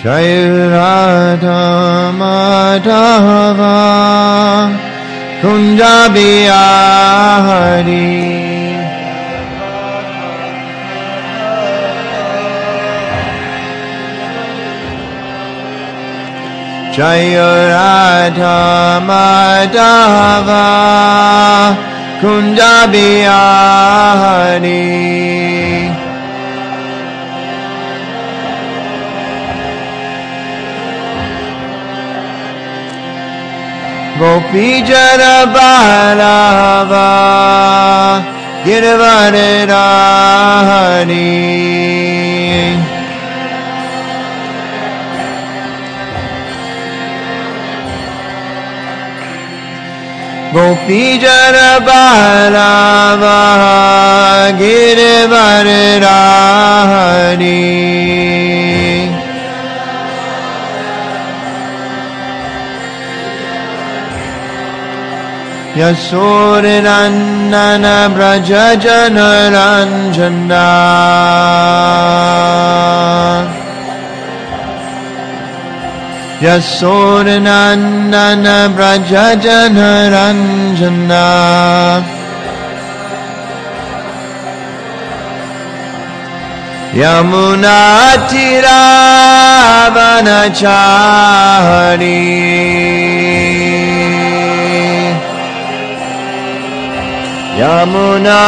Jai Radha Madhava Kunja Bihari Jai Radha Madhava Kunja Bihari Gopi Jara Balava Girvarirani Gopi Jara Balava Girvarirani Yasorinandana Braja Janaranjana Yasorinandana Braja Janaranjana Yamuna Tiravanachari Yamuna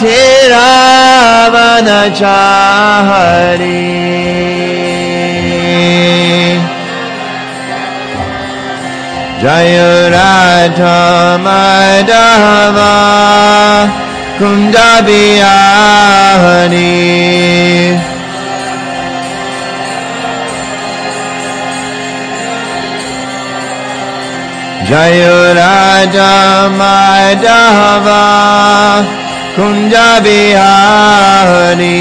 Tiravanachari Jaya Radha Madhava Kunja Bihari Jaya Radha Madhava Kunja Bihari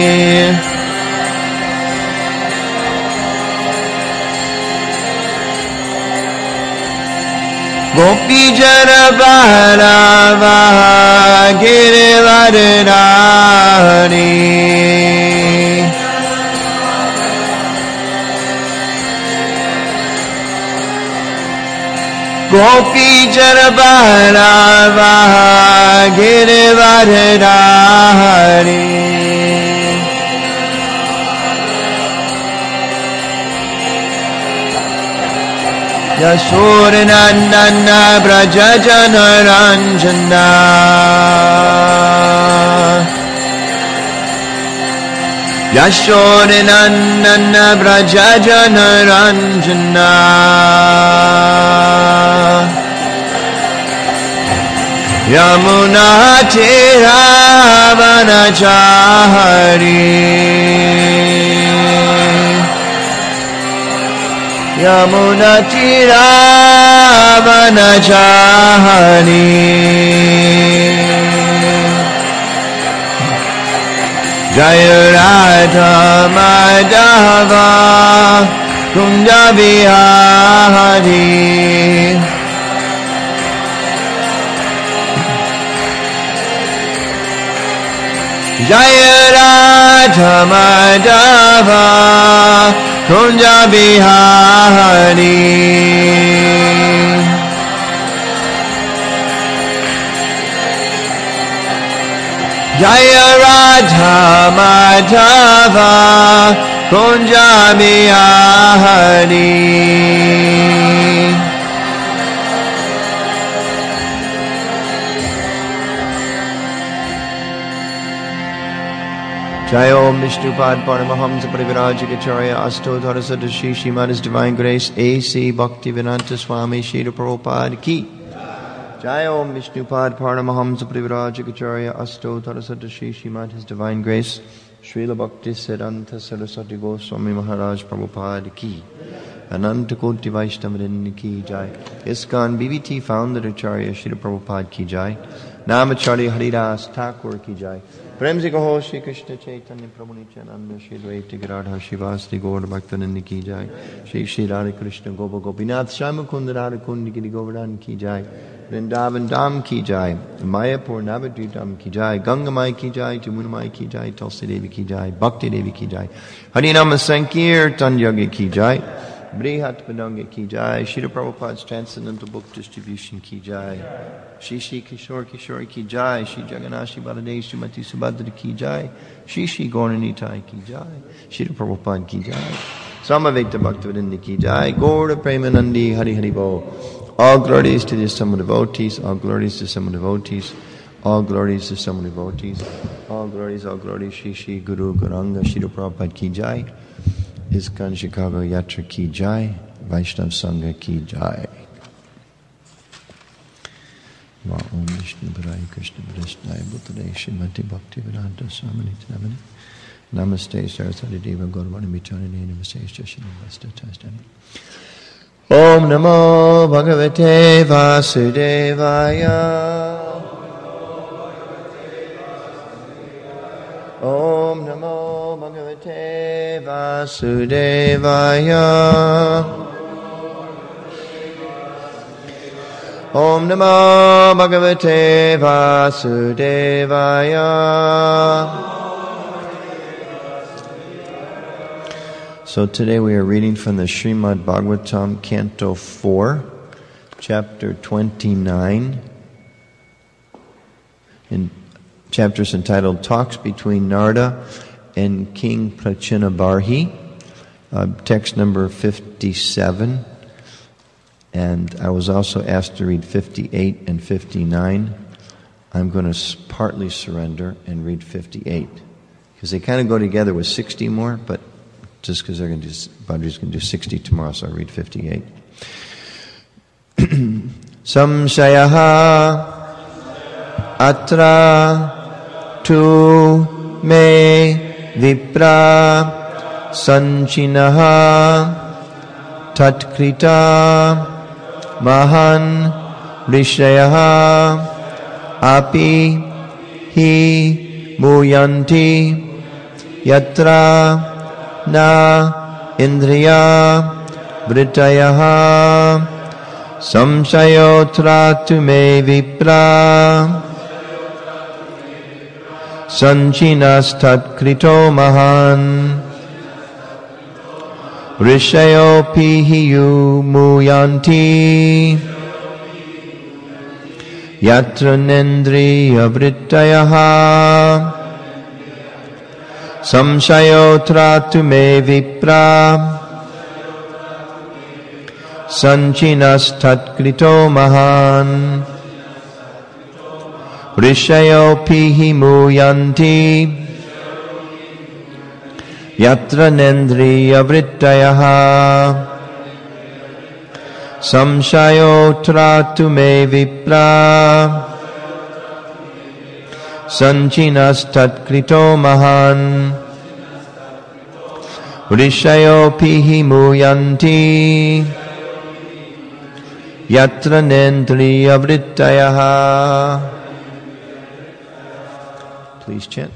Gopi Jara Balava Girvarirani Gopi Jara Balava Girvarirani Yasorinandana Braja Janaranjana Yasorinandana Braja Janaranjana Yamuna Tiravanachari Yamuna Tiravanachari Jaya Radha Madhava Kunja Bihari Jaya Radha Madhava Kunja Bihari Jaya Radha Madhava Kunja Bihari Jai Om Vishnupad Paramahamsa Parivirajikacharya Astodhara Sadashi Shriman His Divine Grace A.C. Bhaktivedanta Swami Srila Prabhupada Ki Jai Om Vishnupad Paramahamsa Parivirajikacharya Astodhara Sadashi Shriman His Divine Grace Srila Bhakti Siddhanta Saraswati Goswami Maharaj Prabhupada Ki Ananta Koti Vaishnavadin Ki Jai ISKCON BBT Founder Acharya Srila Prabhupada Ki Jai Namacharya Haridas Thakur Ki Jai प्रेम से कहो श्री कृष्ण चैतन्य प्रभु नित्यानंद श्री द्वैत राधा शिवासि गौर भक्तनंद की जाय श्री श्री राधे कृष्ण गोप गोपीनाथ श्याम कुंद राधा कुंड गिरि गोवर्धन की जाय Vrindavan Dham ki jai, Mayapur Navadvip Dham ki jai, Ganga Mai ki jai, Jamuna Mai ki jai, Tulsi Devi ki jai, Bhakti Devi ki jai, Harinama Sankirtan Yoga ki jai, Brihat Padanga ki jai, Srila Prabhupada's Transcendental Book Distribution ki jai, Shri Shri Kishore ki jai, Shri Jagannathi Baladev Srimati Subhadra ki jai, Shri Shri Gauranitai ki jai, Srila Prabhupada ki jai, Samaveta Bhaktivedanta ki jai, Gaura Premanandi Hari Hari Bo. All glories to the Summa devotees, all glories to Summa devotees, all glories to Summa devotees, all glories, Shri Shri Guru Gauranga, Srila Prabhupada ki jai, ISKCON Chicago Yatra ki jai, Vaishnav Sangha ki jai. Ma Om Vishnu Padaya Krishna Padaya Bhutale Srimati Bhakti Vedanta Swami Namani Namaste Saraswati Deva Gauravani Michanani Namaste Shashini Vasta Tastani Om Namo Bhagavate Vasudevaya Om Namo Bhagavate Vasudevaya Om Namo Bhagavate Vasudevaya. So today we are reading from the Srimad Bhagavatam, Canto 4, Chapter 29. In chapters entitled Talks Between Narada and King Prachinabarhi, text number 57. And I was also asked to read 58 and 59. I'm going to partly surrender and read 58. Because they kind of go together with 60 more, but just because they're going to do, Badri's going to do 60 tomorrow, so I'll read 58. Samshayaha atra tu me vipra sanchinaha tatkrita Mahan Rishayaha Api Hi Muyanti Yatra Na Indriya Vrittayaha Samsayotra Tume Vipra Sanchinas Krito Mahan Rishayo pihiyu muyanti Yatra nendriya vrittayaha Samshayotra tume vipra Sanchinas tatkrito mahan Rishayo pihi muyanti Yatra nendriya vrittayaha Samshayotra tume vipra Sanchinas tatkrito mahan Rishayo pihi muyanti Yatra nendriya vrittayaha. Please chant.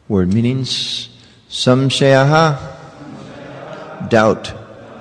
Word meanings. Samshayaha, doubt.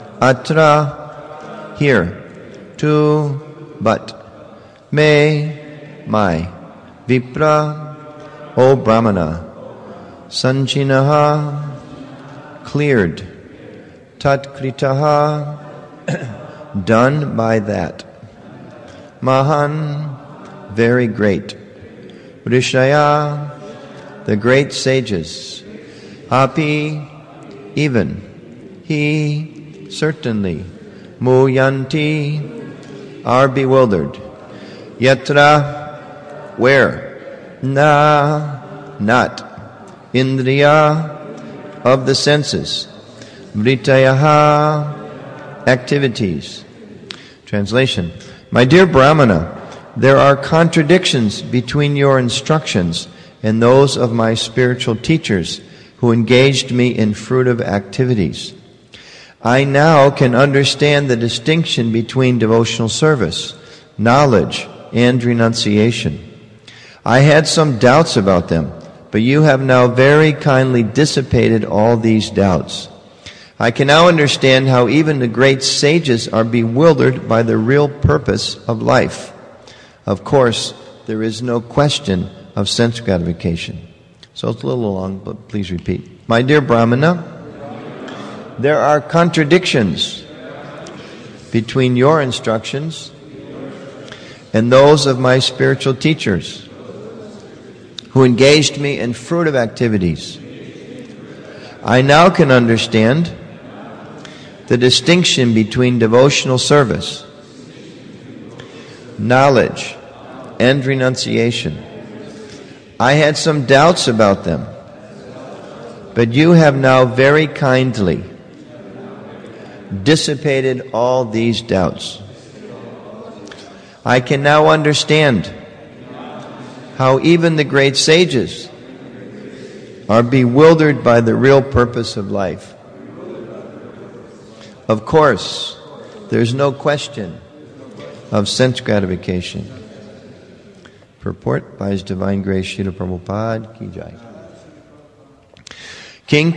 Atra, here. Tu, but. Me, my. Vipra, O Brahmana. Sanchinaha, cleared. Tatkritaha, done by that. Mahan, very great. Rishaya, the great sages. Api, even. He, certainly. Muyanti, are bewildered. Yatra, where? Na, not. Indriya, of the senses. Vritayaha, activities. Translation. My dear Brahmana, there are contradictions between your instructions and those of my spiritual teachers who engaged me in fruitive activities. I now can understand the distinction between devotional service, knowledge, and renunciation. I had some doubts about them, but you have now very kindly dissipated all these doubts. I can now understand how even the great sages are bewildered by the real purpose of life. Of course, there is no question of sense gratification. So it's a little long, but please repeat. My dear Brahmana, there are contradictions between your instructions and those of my spiritual teachers who engaged me in fruitive activities. I now can understand the distinction between devotional service, knowledge, and renunciation. I had some doubts about them, but you have now very kindly dissipated all these doubts. I can now understand how even the great sages are bewildered by the real purpose of life. Of course, there's no question of sense gratification. Purport by His Divine Grace Srila Prabhupada Ki Jai. King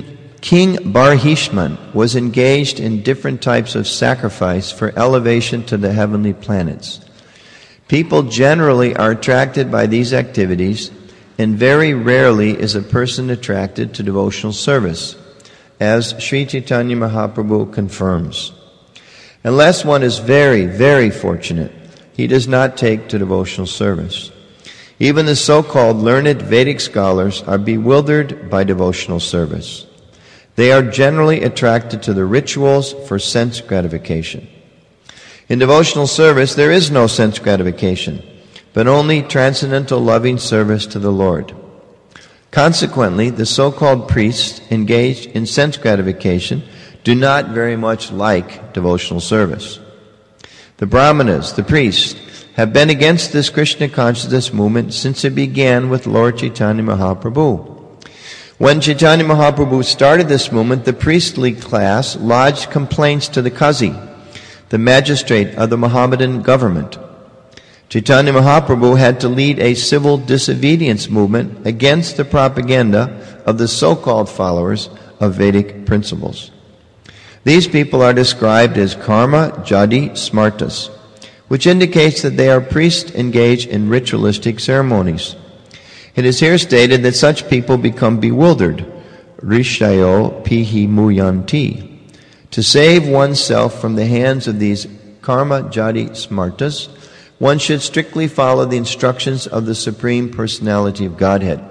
Barhishman was engaged in different types of sacrifice for elevation to the heavenly planets. People generally are attracted by these activities, and very rarely is a person attracted to devotional service, as Sri Chaitanya Mahaprabhu confirms. Unless one is very, very fortunate, he does not take to devotional service. Even the so-called learned Vedic scholars are bewildered by devotional service. They are generally attracted to the rituals for sense gratification. In devotional service, there is no sense gratification, but only transcendental loving service to the Lord. Consequently, the so-called priests engaged in sense gratification do not very much like devotional service. The Brahmanas, the priests, have been against this Krishna consciousness movement since it began with Lord Chaitanya Mahaprabhu. When Chaitanya Mahaprabhu started this movement, the priestly class lodged complaints to the Qazi, the magistrate of the Mohammedan government. Chaitanya Mahaprabhu had to lead a civil disobedience movement against the propaganda of the so-called followers of Vedic principles. These people are described as karma jadi smartas, which indicates that they are priests engaged in ritualistic ceremonies. It is here stated that such people become bewildered, rishayo pihi muyanti. To save oneself from the hands of these karma jadi smartas, one should strictly follow the instructions of the Supreme Personality of Godhead.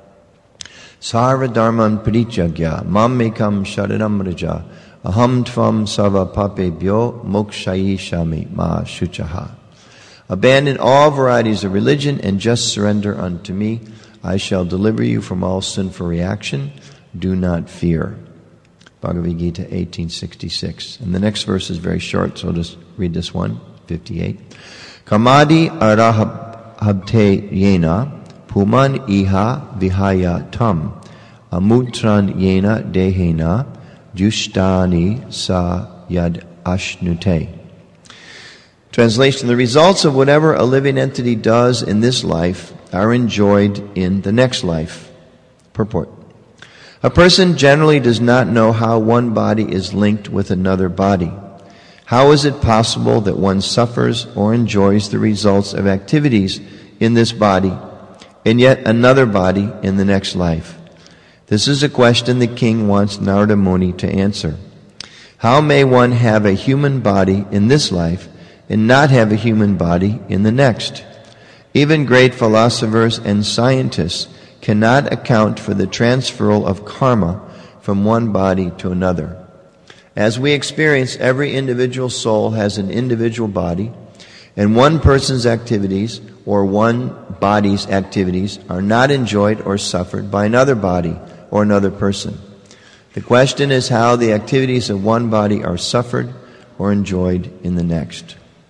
Sarva dharman parityagya mammekam sharanam raja aham tvam sava papebhyo mokshayi shami ma shuchaha. Abandon all varieties of religion and just surrender unto me. I shall deliver you from all sinful reaction. Do not fear. Bhagavad Gita 1866. And the next verse is very short, so I'll just read this one, 58. Kamadi arahabte yena puman iha vihaya tam amutran yena dehena jushtani sa yad ashnute. Translation: the results of whatever a living entity does in this life are enjoyed in the next life. Purport. A person generally does not know how one body is linked with another body. How is it possible that one suffers or enjoys the results of activities in this body and yet another body in the next life? This is a question the king wants Narada Muni to answer. How may one have a human body in this life and not have a human body in the next? Even great philosophers and scientists cannot account for the transferal of karma from one body to another. As we experience, every individual soul has an individual body, and one person's activities or one body's activities are not enjoyed or suffered by another body or another person. The question is how the activities of one body are suffered or enjoyed in the next.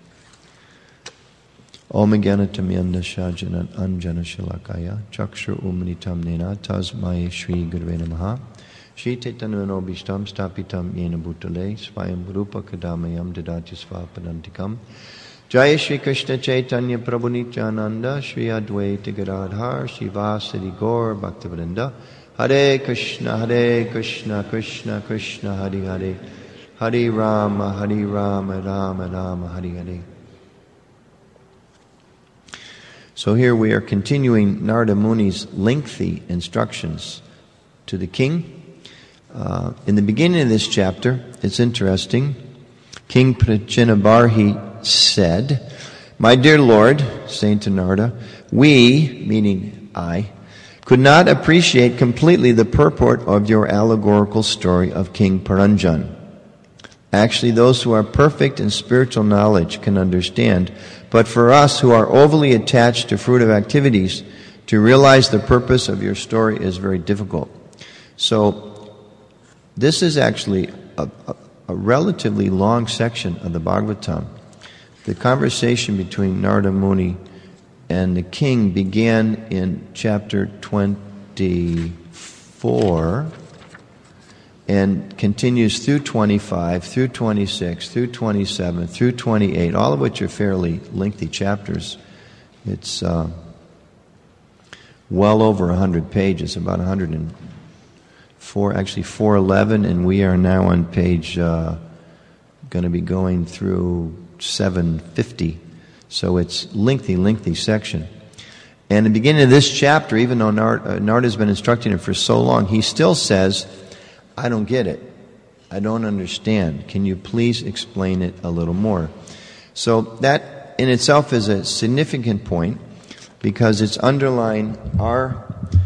Om Gyanatamyanda Shajanat Anjana Shalakaya Chakshur Umnitam Nena Tasmai Shri Gurve Namaha Shri Tetanu Bishtam Stapitam Yena Bhutale Svayam Rupa Kadamayam Dadati Svapadantikam Jaya Shri Krishna Chaitanya Prabhu Nityananda Shri Advaita Gadadhar Shiva Siddhi Gaur Bhaktivinoda Hare Krishna Krishna Krishna Hare Hare Hare Rama Rama Rama Hare Hare. So here we are continuing Narada Muni's lengthy instructions to the king. In the beginning of this chapter, it's interesting. King Prachinabarhi said, "My dear Lord," saying to Narada, "we," meaning I, "could not appreciate completely the purport of your allegorical story of King Paranjan. Actually, those who are perfect in spiritual knowledge can understand, but for us who are overly attached to fruitive activities, to realize the purpose of your story is very difficult." So, this is actually a relatively long section of the Bhagavatam. The conversation between Narada Muni and the king began in chapter 24 and continues through 25, through 26, through 27, through 28, all of which are fairly lengthy chapters. It's well over 100 pages, about 104, actually 411, and we are now on page, going to be going through 750. So it's lengthy section. And in the beginning of this chapter, even though Narada's been instructing him for so long, he still says, "I don't get it. I don't understand. Can you please explain it a little more?" So that in itself is a significant point because it's underlying our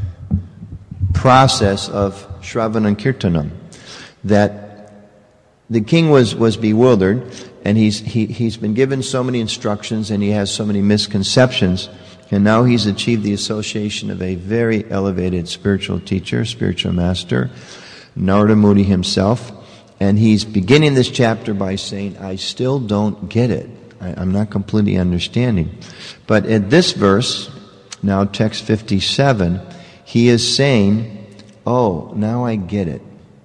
process of Shravanam and Kirtanam. That the king was bewildered, and he's been given so many instructions and he has so many misconceptions, and now he's achieved the association of a very elevated spiritual teacher, spiritual master, Narada Muni himself, and he's beginning this chapter by saying, "I still don't get it. I'm not completely understanding." But at this verse, now text 57, he is saying, "Oh, now I get it."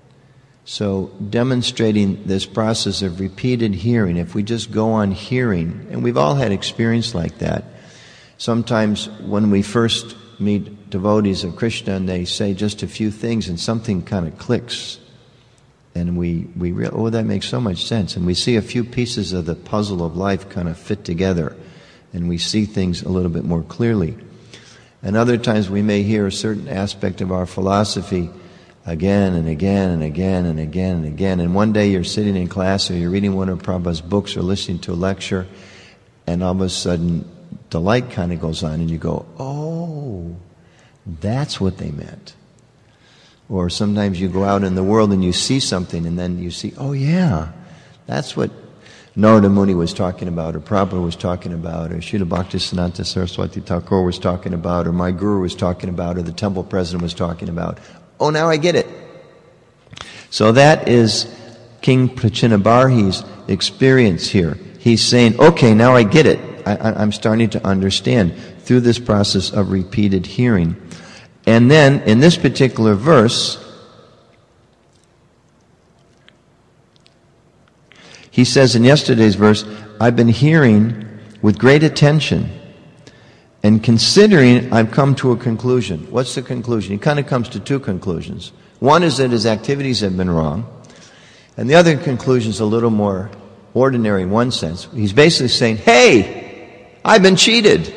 So demonstrating this process of repeated hearing, if we just go on hearing, and we've all had experience like that. Sometimes when we first meet devotees of Krishna and they say just a few things and something kind of clicks, and we realize, oh, that makes so much sense, and we see a few pieces of the puzzle of life kind of fit together, and we see things a little bit more clearly. And other times we may hear a certain aspect of our philosophy again and again and again and again and again, and one day you're sitting in class or you're reading one of Prabhupada's books or listening to a lecture, and all of a sudden the light kind of goes on and you go, "Oh, that's what they meant." Or sometimes you go out in the world and you see something and then you see, "Oh yeah, that's what Narada Muni was talking about, or Prabhupada was talking about, or Srila Bhaktisiddhanta Saraswati Thakur was talking about, or my guru was talking about, or the temple president was talking about. Oh, now I get it." So that is King Prachinabarhi's experience here. He's saying, "Okay, now I get it. I'm starting to understand through this process of repeated hearing." And then, in this particular verse, he says in yesterday's verse, "I've been hearing with great attention, And considering, I've come to a conclusion. What's the conclusion? He kind of comes to two conclusions. One is that his activities have been wrong. And the other conclusion is a little more ordinary in one sense. He's basically saying, hey, I've been cheated.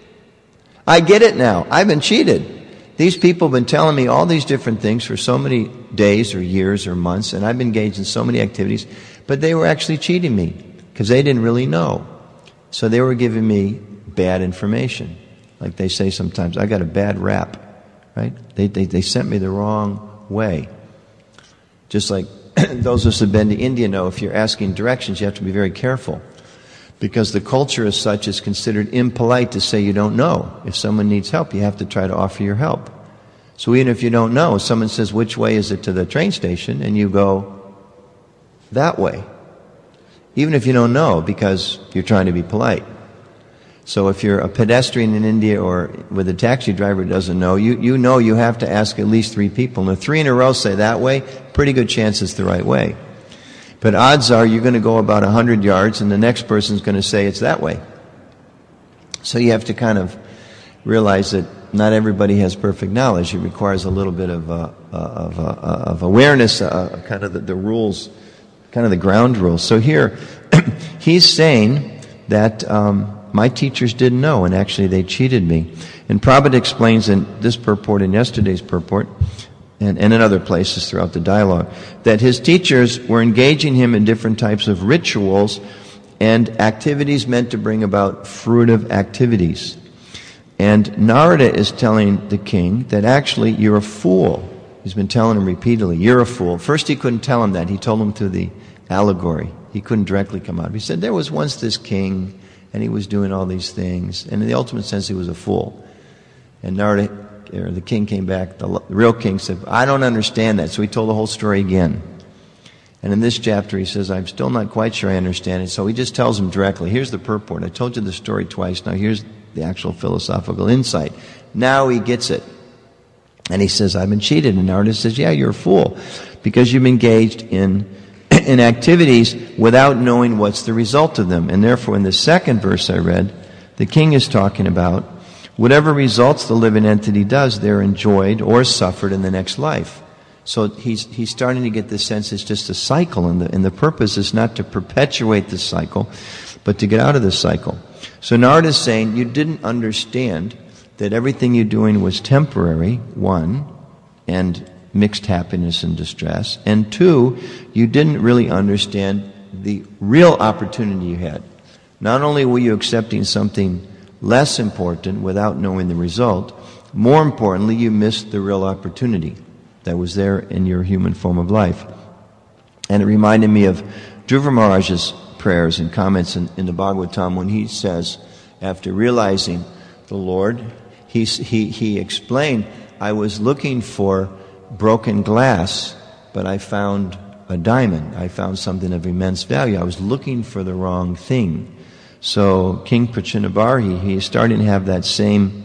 I get it now. I've been cheated. These people have been telling me all these different things for so many days or years or months, and I've been engaged in so many activities, but they were actually cheating me because they didn't really know. So they were giving me bad information. Like they say sometimes, I got a bad rap, right? They sent me the wrong way. Just like those of us who have been to India know, if you're asking directions, you have to be very careful. Because the culture as such is considered impolite to say you don't know. If someone needs help, you have to try to offer your help. So even if you don't know, someone says, which way is it to the train station? And you go, that way. Even if you don't know, because you're trying to be polite. So if you're a pedestrian in India or with a taxi driver who doesn't know, you know you have to ask at least 3 people. And if 3 in a row say that way, pretty good chance it's the right way. But odds are you're going to go about 100 yards and the next person's going to say it's that way. So you have to kind of realize that not everybody has perfect knowledge. It requires a little bit of awareness, kind of the rules, kind of the ground rules. So here, he's saying that my teachers didn't know, and actually they cheated me. And Prabhupada explains in this purport and yesterday's purport, and in other places throughout the dialogue, that his teachers were engaging him in different types of rituals and activities meant to bring about fruitive activities. And Narada is telling the king that actually you're a fool. He's been telling him repeatedly, you're a fool. First he couldn't tell him that. He told him through the allegory. He couldn't directly come out. He said, there was once this king, and he was doing all these things. And in the ultimate sense, he was a fool. And Narada, or the king came back, the real king said, I don't understand that. So he told the whole story again. And in this chapter he says, I'm still not quite sure I understand it. So he just tells him directly, here's the purport. I told you the story twice. Now here's the actual philosophical insight. Now he gets it. And he says, I've been cheated. And Narada says, yeah, you're a fool. Because you've engaged in activities without knowing what's the result of them. And therefore in the second verse I read, the king is talking about whatever results the living entity does, they're enjoyed or suffered in the next life. So he's starting to get the sense it's just a cycle, and the purpose is not to perpetuate the cycle, but to get out of the cycle. So Narada is saying you didn't understand that everything you're doing was temporary, 1, and mixed happiness and distress, and 2, you didn't really understand the real opportunity you had. Not only were you accepting something less important without knowing the result, more importantly, you missed the real opportunity that was there in your human form of life. And it reminded me of Dhruva Maharaj's prayers and comments in the Bhagavatam when he says, after realizing the Lord, he explained, I was looking for broken glass, but I found a diamond. I found something of immense value. I was looking for the wrong thing. So King Prachinabarhi, he's starting to have that same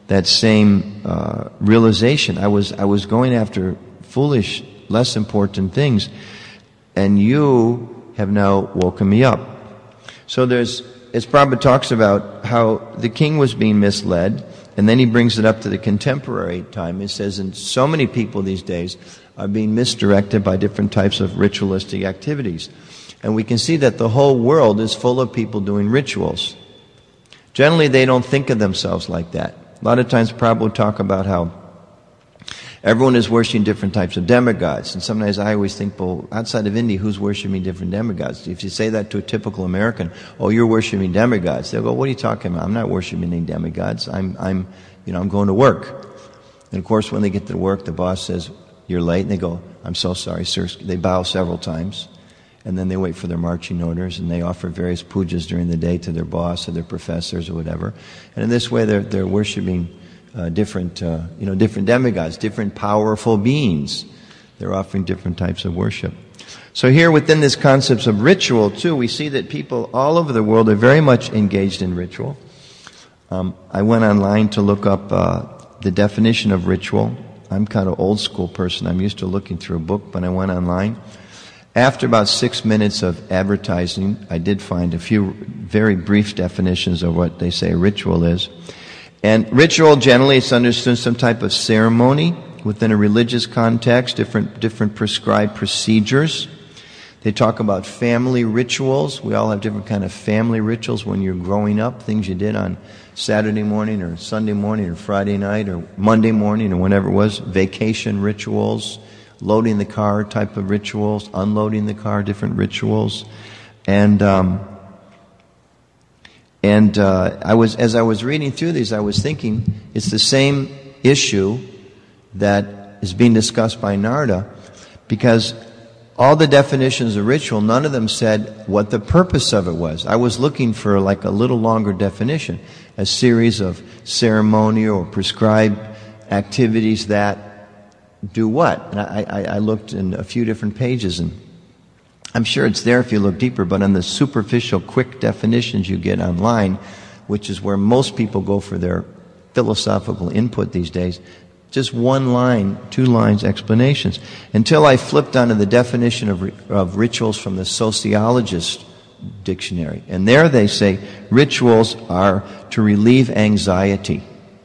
realization. I was going after foolish, less important things, and you have now woken me up. So as Prabhupada talks about how the king was being misled, and then he brings it up to the contemporary time. He says, and so many people these days are being misdirected by different types of ritualistic activities. And we can see that the whole world is full of people doing rituals. Generally, they don't think of themselves like that. A lot of times Prabhupada will talk about how everyone is worshiping different types of demigods. And sometimes I always think, well, outside of India, who's worshiping different demigods? If you say that to a typical American, oh, you're worshiping demigods, they'll go, what are you talking about? I'm not worshiping any demigods. I'm going to work. And of course, when they get to work, the boss says, you're late. And they go, I'm so sorry, sir. They bow several times. And then they wait for their marching orders, and they offer various pujas during the day to their boss or their professors or whatever. And in this way, they're worshiping different demigods, different powerful beings. They're offering different types of worship. So here, within this concepts of ritual too, we see that people all over the world are very much engaged in ritual. I went online to look up the definition of ritual. I'm kind of old school person. I'm used to looking through a book, but I went online. After about 6 minutes of advertising, I did find a few very brief definitions of what they say a ritual is. And ritual, generally, it's understood some type of ceremony within a religious context, different prescribed procedures. They talk about family rituals. We all have different kind of family rituals when you're growing up, things you did on Saturday morning or Sunday morning or Friday night or Monday morning or whenever it was. Vacation rituals, loading the car type of rituals, unloading the car, different rituals. As I was reading through these, I was thinking it's the same issue that is being discussed by Narada, because all the definitions of ritual, none of them said what the purpose of it was. I was looking for like a little longer definition, a series of ceremonial or prescribed activities that do what? And I looked in a few different pages, and I'm sure it's there if you look deeper, but on the superficial, quick definitions you get online, which is where most people go for their philosophical input these days, just one line, 2 lines explanations. Until I flipped onto the definition of rituals from the Sociologist Dictionary. And there they say rituals are to relieve anxiety.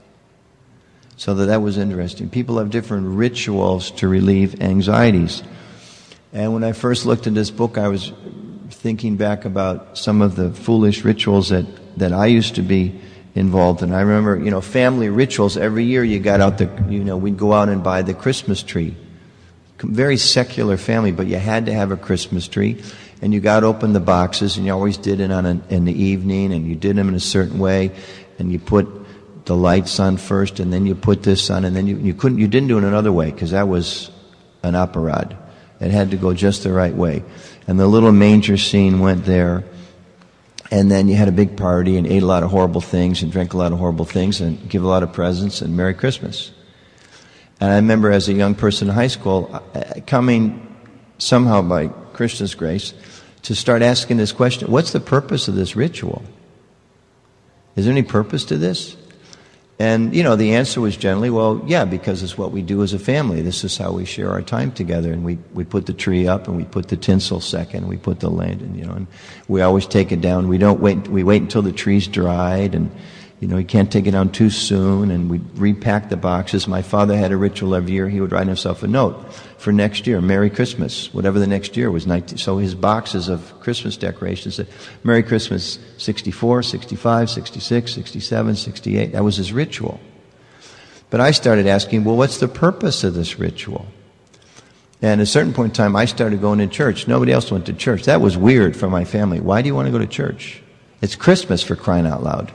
So that was interesting. People have different rituals to relieve anxieties. And when I first looked at this book, I was thinking back about some of the foolish rituals that I used to be involved in. I remember, family rituals. Every year you got out we'd go out and buy the Christmas tree. Very secular family, but you had to have a Christmas tree. And you got to open the boxes, and you always did it in the evening, and you did them in a certain way, and you put the lights on first, and then you put this on, and then you didn't do it another way, because that was an apparat. It had to go just the right way. And the little manger scene went there. And then you had a big party and ate a lot of horrible things and drank a lot of horrible things and give a lot of presents and Merry Christmas. And I remember as a young person in high school coming somehow by Krishna's grace to start asking this question, what's the purpose of this ritual? Is there any purpose to this? And, the answer was generally, well, yeah, because it's what we do as a family. This is how we share our time together. And we put the tree up, and we put the tinsel second, we put the lantern, and we always take it down. We wait until the tree's dried, and, you can't take it down too soon, and we repack the boxes. My father had a ritual every year. He would write himself a note for next year, Merry Christmas, whatever the next year was. So his boxes of Christmas decorations said, Merry Christmas 64, 65, 66, 67, 68. That was his ritual. But I started asking, well, what's the purpose of this ritual? And at a certain point in time, I started going to church. Nobody else went to church. That was weird for my family. Why do you want to go to church? It's Christmas, for crying out loud.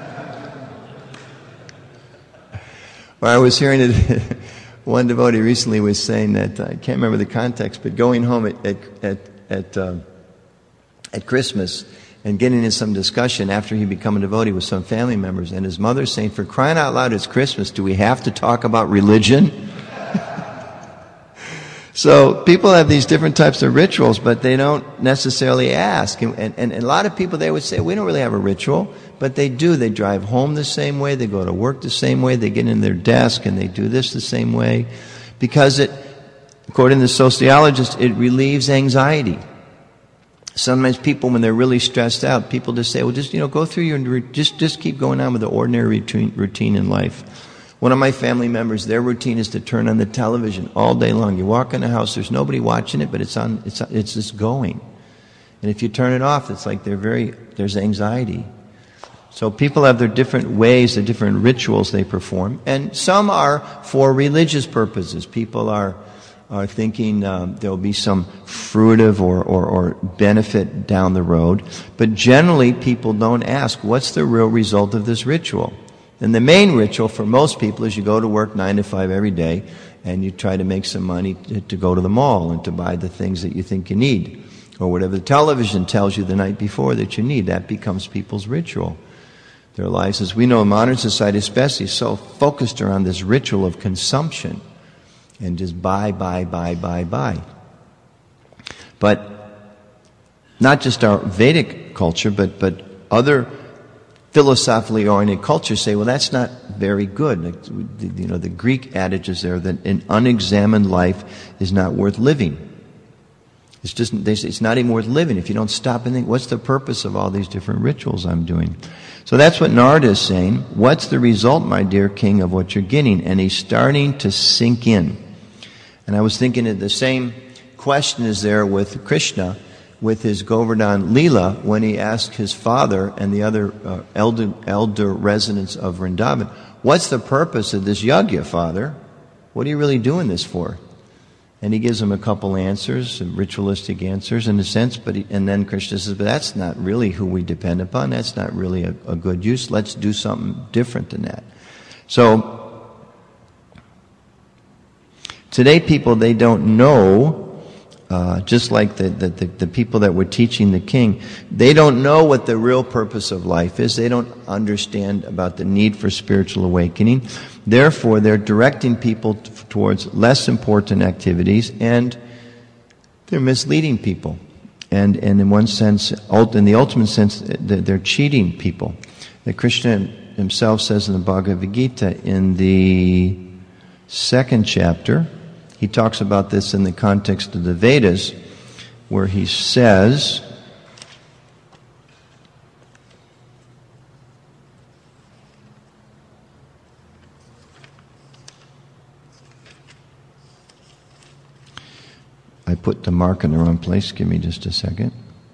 Well, I was hearing it. One devotee recently was saying that, I can't remember the context, but going home at Christmas and getting in some discussion after he became a devotee with some family members, and his mother saying, for crying out loud, it's Christmas. Do we have to talk about religion? So people have these different types of rituals, but they don't necessarily ask. And a lot of people, they would say, we don't really have a ritual. But they do. They drive home the same way. They go to work the same way. They get in their desk and they do this the same way. Because according to the sociologists, it relieves anxiety. Sometimes people, when they're really stressed out, people just say, well, just, go through just keep going on with the ordinary routine in life. One of my family members, their routine is to turn on the television all day long. You walk in the house, there's nobody watching it, but it's just going. And if you turn it off, it's like there's anxiety. So people have their different ways, the different rituals they perform. And some are for religious purposes. People are thinking there'll be some fruitive or benefit down the road. But generally, people don't ask, what's the real result of this ritual? And the main ritual for most people is you go to work 9 to 5 every day, and you try to make some money to go to the mall and to buy the things that you think you need. Or whatever the television tells you the night before that you need. That becomes people's ritual. Their lives, as we know, in modern society especially, is so focused around this ritual of consumption and just buy. But not just our Vedic culture, but other philosophically oriented cultures say, well, that's not very good. The Greek adage is there that an unexamined life is not worth living. It's not even worth living if you don't stop and think, what's the purpose of all these different rituals I'm doing? So that's what Narada is saying. What's the result, my dear king, of what you're getting? And he's starting to sink in. And I was thinking that the same question is there with Krishna, with his Govardhan Leela, when he asked his father and the other elder residents of Vrindavan, what's the purpose of this yajna, father? What are you really doing this for? And he gives him a couple answers, ritualistic answers in a sense, and then Krishna says, but that's not really who we depend upon. That's not really a good use. Let's do something different than that. So, today people, they don't know, just like the people that were teaching the king, they don't know what the real purpose of life is. They don't understand about the need for spiritual awakening. Therefore, they're directing people towards less important activities, and they're misleading people. And in one sense, in the ultimate sense, they're cheating people. That Krishna himself says in the Bhagavad Gita, in the 2nd chapter, he talks about this in the context of the Vedas, where he says, I put the mark in the wrong place. Give me just a second.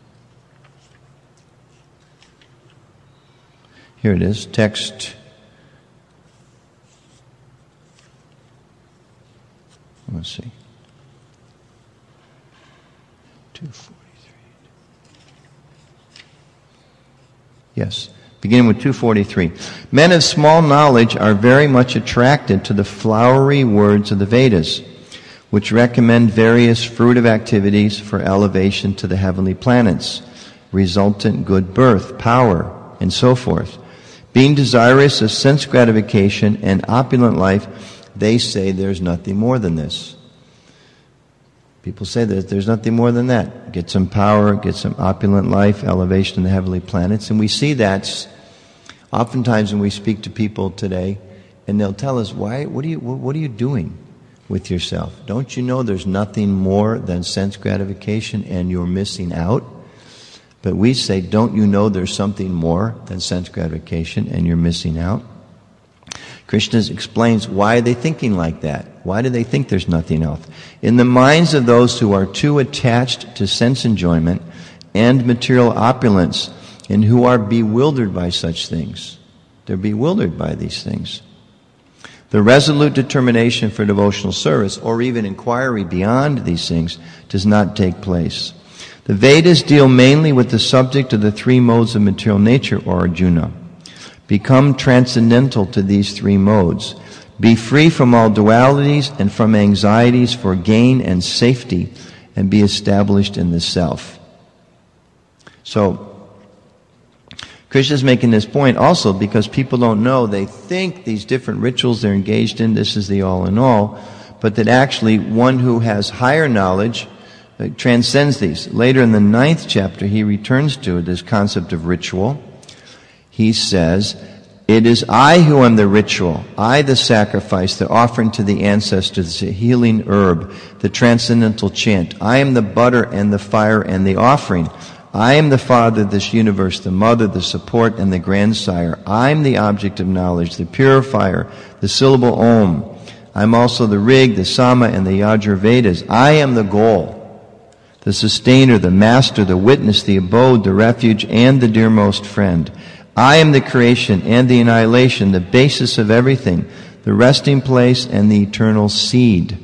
Here it is. Text. Let's see. 243. Yes. Beginning with 243. Men of small knowledge are very much attracted to the flowery words of the Vedas, which recommend various fruitive activities for elevation to the heavenly planets, resultant good birth, power, and so forth. Being desirous of sense gratification and opulent life, they say there's nothing more than this. People say that there's nothing more than that. Get some power, get some opulent life, elevation in the heavenly planets. And we see that oftentimes when we speak to people today, and they'll tell us, what are you doing with yourself? Don't you know there's nothing more than sense gratification and you're missing out? But we say, don't you know there's something more than sense gratification and you're missing out? Krishna explains, why are they thinking like that? Why do they think there's nothing else? In the minds of those who are too attached to sense enjoyment and material opulence, and who are bewildered by such things. They're bewildered by these things. The resolute determination for devotional service, or even inquiry beyond these things, does not take place. The Vedas deal mainly with the subject of the 3 modes of material nature, or Arjuna. Become transcendental to these 3 modes. Be free from all dualities and from anxieties for gain and safety, and be established in the self. So, Krishna is making this point also because people don't know. They think these different rituals they're engaged in, this is the all in all, but that actually one who has higher knowledge transcends these. Later in the 9th chapter, he returns to this concept of ritual. He says, it is I who am the ritual, I the sacrifice, the offering to the ancestors, the healing herb, the transcendental chant. I am the butter and the fire and the offering. I am the father of this universe, the mother, the support, and the grandsire. I am the object of knowledge, the purifier, the syllable Om. I am also the Rig, the Sama, and the Yajurvedas. I am the goal, the sustainer, the master, the witness, the abode, the refuge, and the dearmost friend. I am the creation and the annihilation, the basis of everything, the resting place, and the eternal seed.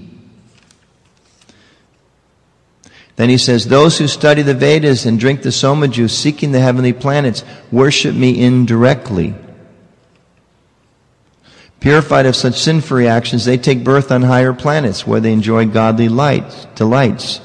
Then he says, those who study the Vedas and drink the Soma juice, seeking the heavenly planets, worship me indirectly. Purified of such sinful reactions, they take birth on higher planets where they enjoy godly delights.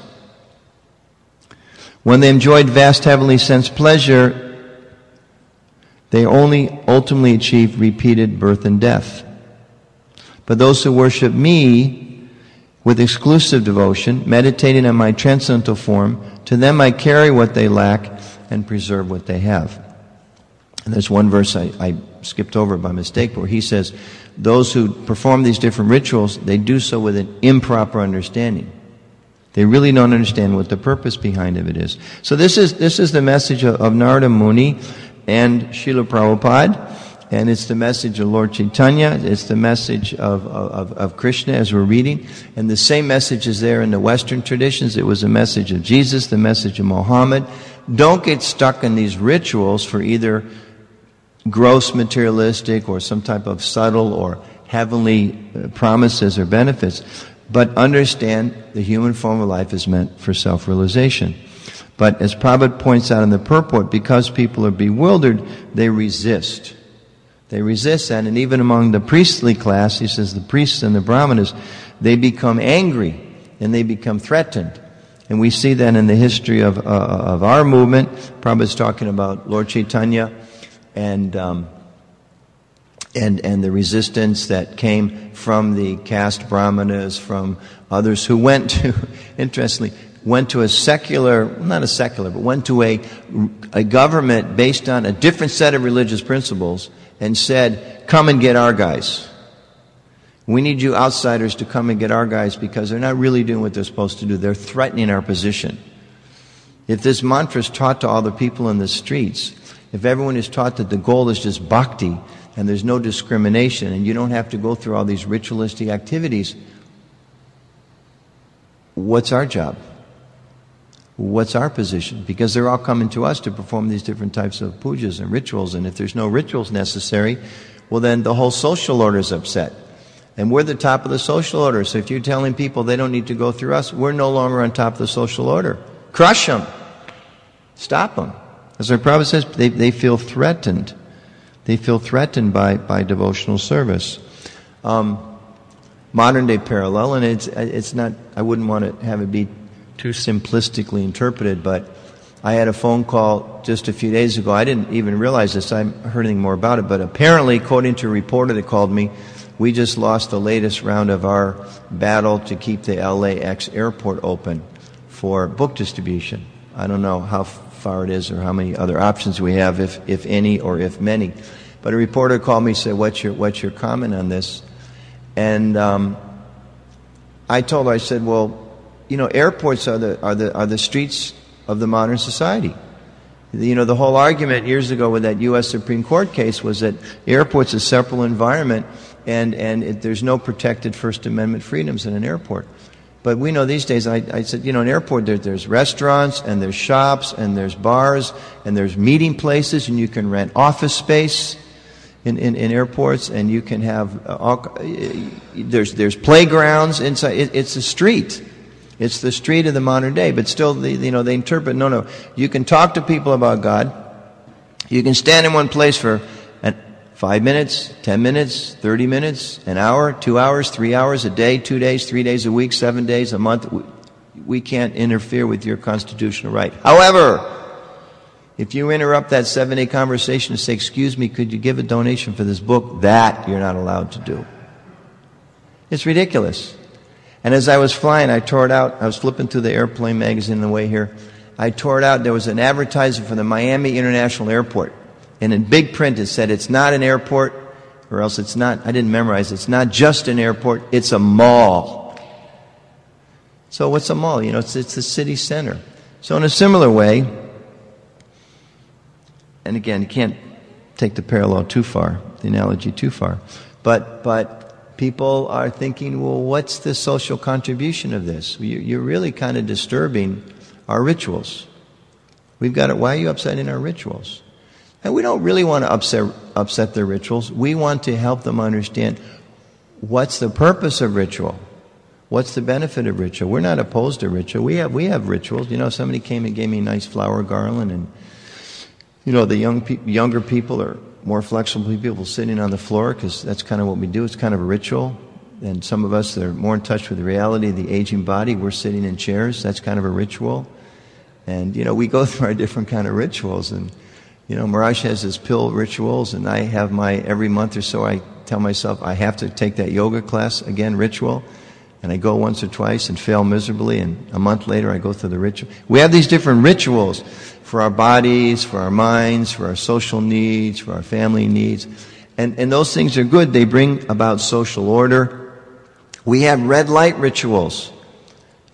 When they enjoyed vast heavenly sense pleasure, they only ultimately achieve repeated birth and death. But those who worship me with exclusive devotion, meditating on my transcendental form, to them I carry what they lack and preserve what they have. And there's one verse I skipped over by mistake where he says, those who perform these different rituals, they do so with an improper understanding. They really don't understand what the purpose behind of it is. So this is the message of Narada Muni and Srila Prabhupada. And it's the message of Lord Chaitanya. It's the message of Krishna as we're reading. And the same message is there in the Western traditions. It was a message of Jesus, the message of Muhammad. Don't get stuck in these rituals for either gross materialistic or some type of subtle or heavenly promises or benefits. But understand the human form of life is meant for self-realization. But as Prabhupada points out in the purport, because people are bewildered, they resist. They resist that, and even among the priestly class, he says the priests and the brahmanas, they become angry and they become threatened. And we see that in the history of our movement. Prabhupada's talking about Lord Chaitanya and the resistance that came from the caste brahmanas, from others who went to, interestingly, went to a secular, not a secular, but went to a government based on a different set of religious principles and said, come and get our guys. We need you outsiders to come and get our guys because they're not really doing what they're supposed to do. They're threatening our position. If this mantra is taught to all the people in the streets, if everyone is taught that the goal is just bhakti and there's no discrimination and you don't have to go through all these ritualistic activities, what's our job? What's our position? Because they're all coming to us to perform these different types of pujas and rituals, and if there's no rituals necessary, well then the whole social order is upset. And we're the top of the social order, so if you're telling people they don't need to go through us, we're no longer on top of the social order. Crush them. Stop them. As our Prabhupada says, they feel threatened. They feel threatened by devotional service. Modern day parallel, and it's not, I wouldn't want to have it be too simplistically interpreted, but I had a phone call just a few days ago. I didn't even realize this. I haven't heard anything more about it, but apparently, according to a reporter that called me, we just lost the latest round of our battle to keep the LAX airport open for book distribution. I don't know how far it is or how many other options we have, if any or if many. But a reporter called me and said, what's your comment on this? And I told her, I said, well, you know, airports are the streets of the modern society. You know, the whole argument years ago with that U.S. Supreme Court case was that airport's a separate environment and there's no protected First Amendment freedoms in an airport. But we know these days, I said, you know, an airport, there's restaurants and there's shops and there's bars and there's meeting places and you can rent office space in airports and you can have, there's playgrounds inside. It's a street. It's the street of the modern day, but still, they interpret, no, you can talk to people about God. You can stand in one place for 5 minutes, 10 minutes, 30 minutes, an hour, 2 hours, 3 hours, a day, 2 days, 3 days a week, 7 days, a month. We can't interfere with your constitutional right. However, if you interrupt that 7-day conversation and say, excuse me, could you give a donation for this book? That you're not allowed to do. It's ridiculous. And as I was flying, I tore it out. I was flipping through the airplane magazine on the way here. I tore it out. There was an advertisement for the Miami International Airport. And in big print it said, it's not an airport, or else it's not, I didn't memorize, it's not just an airport, it's a mall. So what's a mall? You know, it's the city center. So in a similar way, and again, you can't take the parallel too far, the analogy too far, but people are thinking, well, what's the social contribution of this? You're really kind of disturbing our rituals. We've got it. Why are you upsetting our rituals? And we don't really want to upset their rituals. We want to help them understand what's the purpose of ritual. What's the benefit of ritual? We're not opposed to ritual. We have rituals. You know, somebody came and gave me a nice flower garland, and you know, the younger people are more flexible people sitting on the floor because that's kind of what we do. It's kind of a ritual. And some of us that are more in touch with the reality of the aging body, we're sitting in chairs. That's kind of a ritual. And, you know, we go through our different kind of rituals. And, you know, Maharaj has his pill rituals, and I have my, every month or so, I tell myself I have to take that yoga class, again, ritual. And I go once or twice and fail miserably, and a month later I go through the ritual. We have these different rituals for our bodies, for our minds, for our social needs, for our family needs. And those things are good. They bring about social order. We have red light rituals.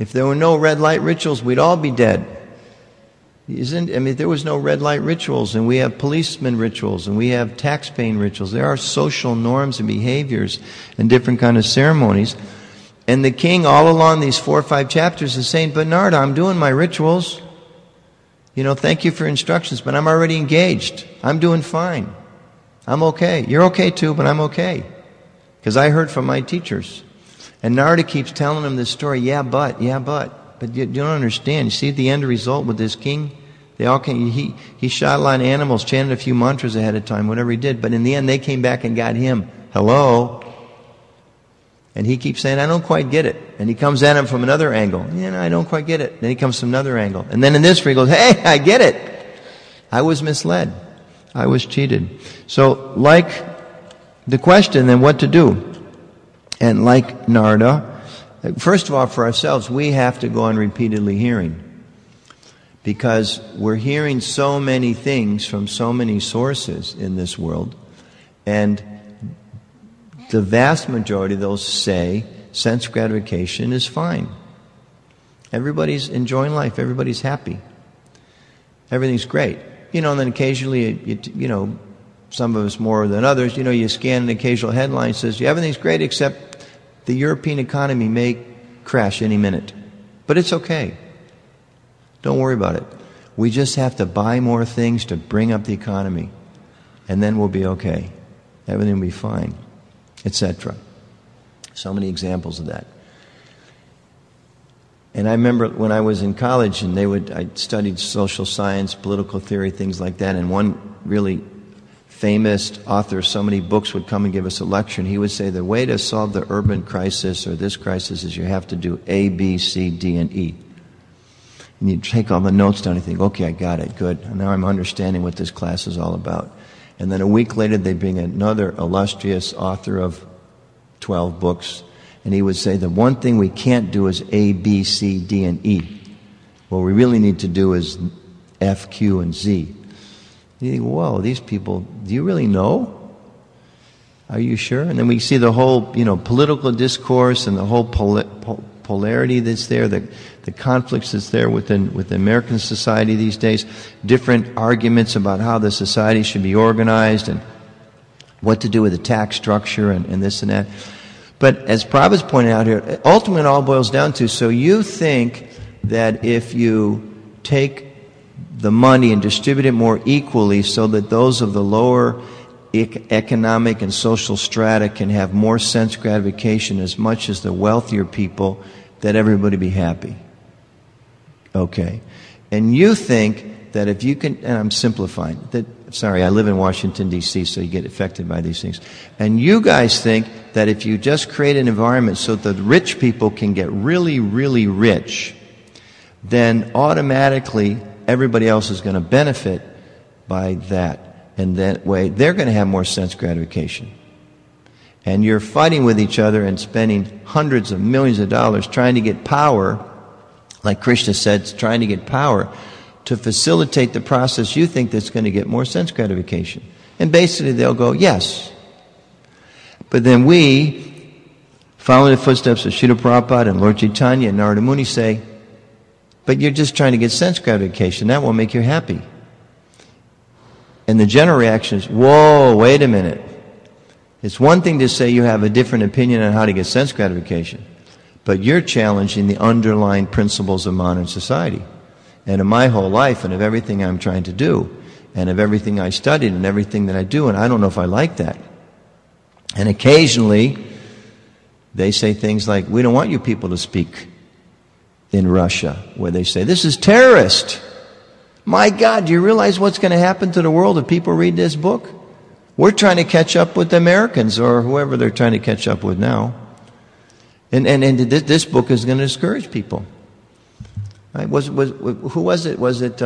If there were no red light rituals, we'd all be dead. There was no red light rituals, and we have policeman rituals, and we have tax paying rituals. There are social norms and behaviors and different kind of ceremonies. And the king, all along these 4 or 5 chapters, is saying, Bernarda, I'm doing my rituals. Thank you for instructions, but I'm already engaged. I'm doing fine. I'm okay. You're okay too, but I'm okay. Because I heard from my teachers. And Narada keeps telling him this story, yeah, but. But you don't understand. You see the end result with this king? They all came, he shot a lot of animals, chanted a few mantras ahead of time, whatever he did. But in the end, they came back and got him. Hello? And he keeps saying, I don't quite get it. And he comes at him from another angle. I don't quite get it. Then he comes from another angle. And then in this he goes, hey, I get it. I was misled. I was cheated. So, like the question, then what to do? And like Narada, first of all, for ourselves, we have to go on repeatedly hearing. Because we're hearing so many things from so many sources in this world. And the vast majority of those say sense gratification is fine. Everybody's enjoying life. Everybody's happy. Everything's great. And then occasionally, some of us more than others, you scan an occasional headline that says, everything's great except the European economy may crash any minute. But it's okay. Don't worry about it. We just have to buy more things to bring up the economy. And then we'll be okay. Everything will be fine. Etc. So many examples of that. And I remember when I was in college and I studied social science, political theory, things like that, and one really famous author of so many books would come and give us a lecture, and he would say the way to solve the urban crisis or this crisis is you have to do A, B, C, D, and E. And you take all the notes down and you think, okay, I got it, good. And now I'm understanding what this class is all about. And then a week later they bring another illustrious author of 12 books, and he would say the one thing we can't do is A, B, C, D, and E. What we really need to do is F, Q, and Z. You think, whoa, these people, do you really know? Are you sure? And then we see the whole, political discourse and the whole polarity that's there, the conflicts that's there within American society these days, different arguments about how the society should be organized and what to do with the tax structure and this and that. But as Prabhupada's pointed out here, ultimately it all boils down to, so you think that if you take the money and distribute it more equally so that those of the lower economic and social strata can have more sense gratification as much as the wealthier people, that everybody be happy. Okay. And you think that if you can, and I'm simplifying, I live in Washington, D.C., so you get affected by these things. And you guys think that if you just create an environment so that the rich people can get really, really rich, then automatically everybody else is going to benefit by that. And that way, they're going to have more sense gratification. And you're fighting with each other and spending hundreds of millions of dollars trying to get power, like Krishna said, trying to get power to facilitate the process you think that's going to get more sense gratification. And basically they'll go, yes. But then we, following the footsteps of Srila Prabhupada and Lord Chaitanya and Narada Muni, say, but you're just trying to get sense gratification. That won't make you happy. And the general reaction is, whoa, wait a minute. It's one thing to say you have a different opinion on how to get sense gratification, but you're challenging the underlying principles of modern society. And of my whole life and of everything I'm trying to do and of everything I studied and everything that I do, and I don't know if I like that. And occasionally they say things like, we don't want you people to speak in Russia, where they say, this is terrorist. My God, do you realize what's going to happen to the world if people read this book? We're trying to catch up with the Americans or whoever they're trying to catch up with now. And this book is going to discourage people. Right? Who was it? Was it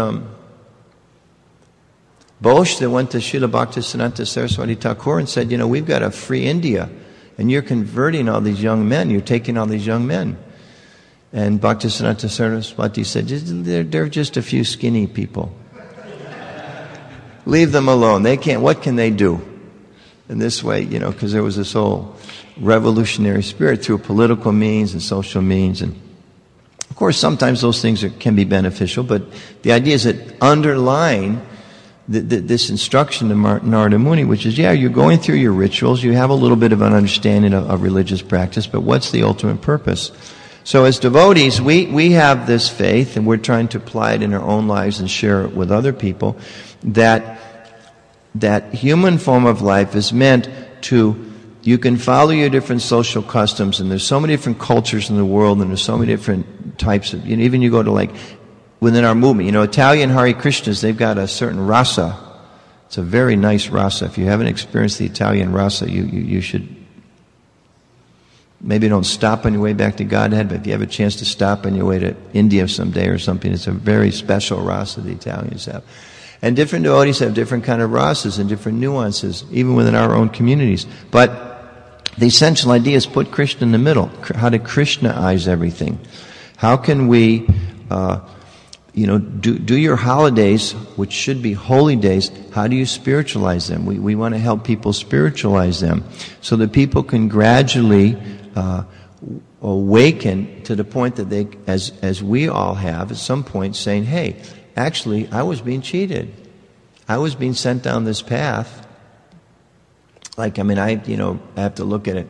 Bosch that went to Srila Bhaktisiddhanta Saraswati Thakur and said, we've got to free India, and you're converting all these young men. You're taking all these young men. And Bhaktisiddhanta Saraswati said, they're just a few skinny people. Leave them alone. They can't. What can they do? In this way, because there was this whole revolutionary spirit through political means and social means and Of course, sometimes those things can be beneficial, but the idea is that underlying this instruction to Narada Muni, which is, you're going through your rituals, you have a little bit of an understanding of religious practice, but what's the ultimate purpose? So as devotees, we have this faith, and we're trying to apply it in our own lives and share it with other people, that human form of life is meant to, you can follow your different social customs, and there's so many different cultures in the world, and there's so many different types of, even you go to like, within our movement, Italian Hare Krishnas, they've got a certain rasa. It's a very nice rasa. If you haven't experienced the Italian rasa, you should, maybe don't stop on your way back to Godhead, but if you have a chance to stop on your way to India someday or something, it's a very special rasa the Italians have. And different devotees have different kind of rasas and different nuances, even within our own communities. But the essential idea is put Krishna in the middle, how to Krishnaize everything. How can we, do your holidays, which should be holy days, how do you spiritualize them? We want to help people spiritualize them so that people can gradually awaken to the point that they, as we all have, at some point saying, hey, actually, I was being cheated. I was being sent down this path. I have to look at it.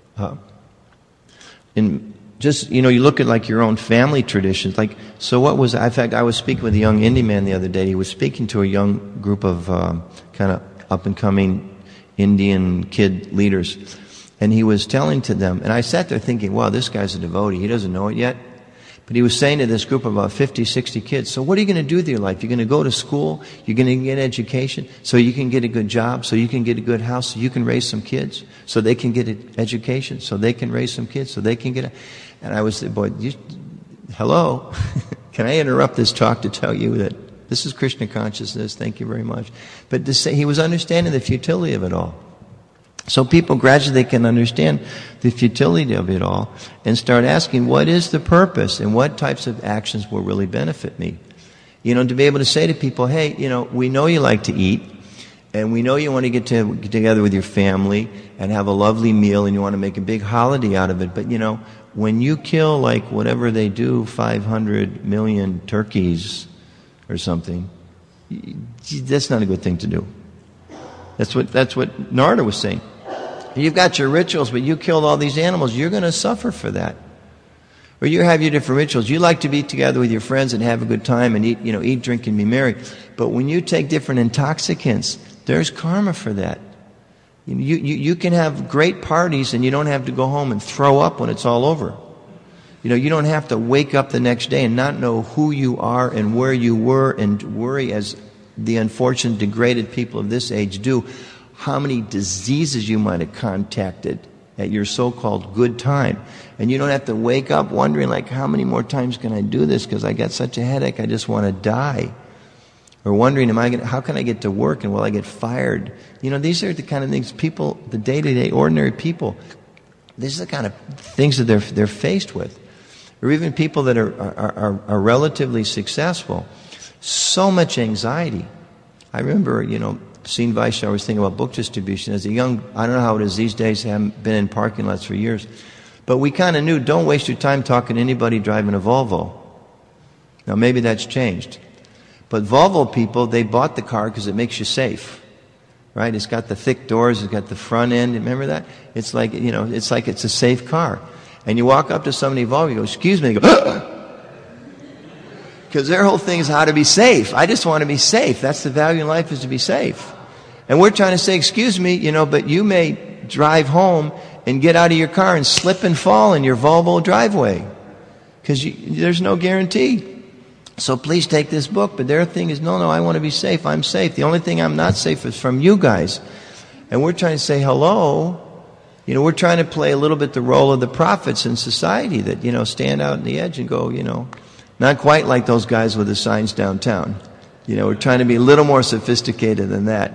You look at like your own family traditions. In fact, I was speaking with a young Indian man the other day. He was speaking to a young group of kind of up-and-coming Indian kid leaders. And he was telling to them, and I sat there thinking, wow, this guy's a devotee. He doesn't know it yet. But he was saying to this group of about 50, 60 kids, so what are you going to do with your life? You're going to go to school, you're going to get education, so you can get a good job, so you can get a good house, so you can raise some kids, so they can get an education, so they can raise some kids, so they can get And I was, hello? Can I interrupt this talk to tell you that this is Krishna consciousness, thank you very much. But to say, he was understanding the futility of it all. So people gradually can understand the futility of it all and start asking, what is the purpose and what types of actions will really benefit me? To be able to say to people, hey, we know you like to eat, and we know you want to get together with your family and have a lovely meal, and you want to make a big holiday out of it. But, when you kill, like, whatever they do, 500 million turkeys or something, that's not a good thing to do. That's what Narada was saying. You've got your rituals, but you killed all these animals. You're going to suffer for that. Or you have your different rituals. You like to be together with your friends and have a good time and eat, drink, and be merry. But when you take different intoxicants, there's karma for that. You can have great parties and you don't have to go home and throw up when it's all over. You don't have to wake up the next day and not know who you are and where you were and worry, as the unfortunate degraded people of this age do, how many diseases you might have contacted at your so-called good time. And you don't have to wake up wondering, like, how many more times can I do this because I got such a headache, I just want to die. Or wondering, how can I get to work and will I get fired? These are the kind of things people, the day-to-day ordinary people, these are the kind of things that they're faced with. Or even people that are relatively successful. So much anxiety. I remember, seeing Vaishnav, I was thinking about book distribution. As a young, I don't know how it is these days, I haven't been in parking lots for years. But we kind of knew, don't waste your time talking to anybody driving a Volvo. Now maybe that's changed. But Volvo people, they bought the car because it makes you safe. Right? It's got the thick doors, it's got the front end. Remember that? It's like, it's a safe car. And you walk up to somebody Volvo, you go, excuse me, they go, because their whole thing is how to be safe. I just want to be safe. That's the value in life, is to be safe. And we're trying to say, excuse me, but you may drive home and get out of your car and slip and fall in your Volvo driveway. Because there's no guarantee. So please take this book. But their thing is, no, I want to be safe. I'm safe. The only thing I'm not safe is from you guys. And we're trying to say, hello. We're trying to play a little bit the role of the prophets in society that, stand out on the edge and go, not quite like those guys with the signs downtown. We're trying to be a little more sophisticated than that,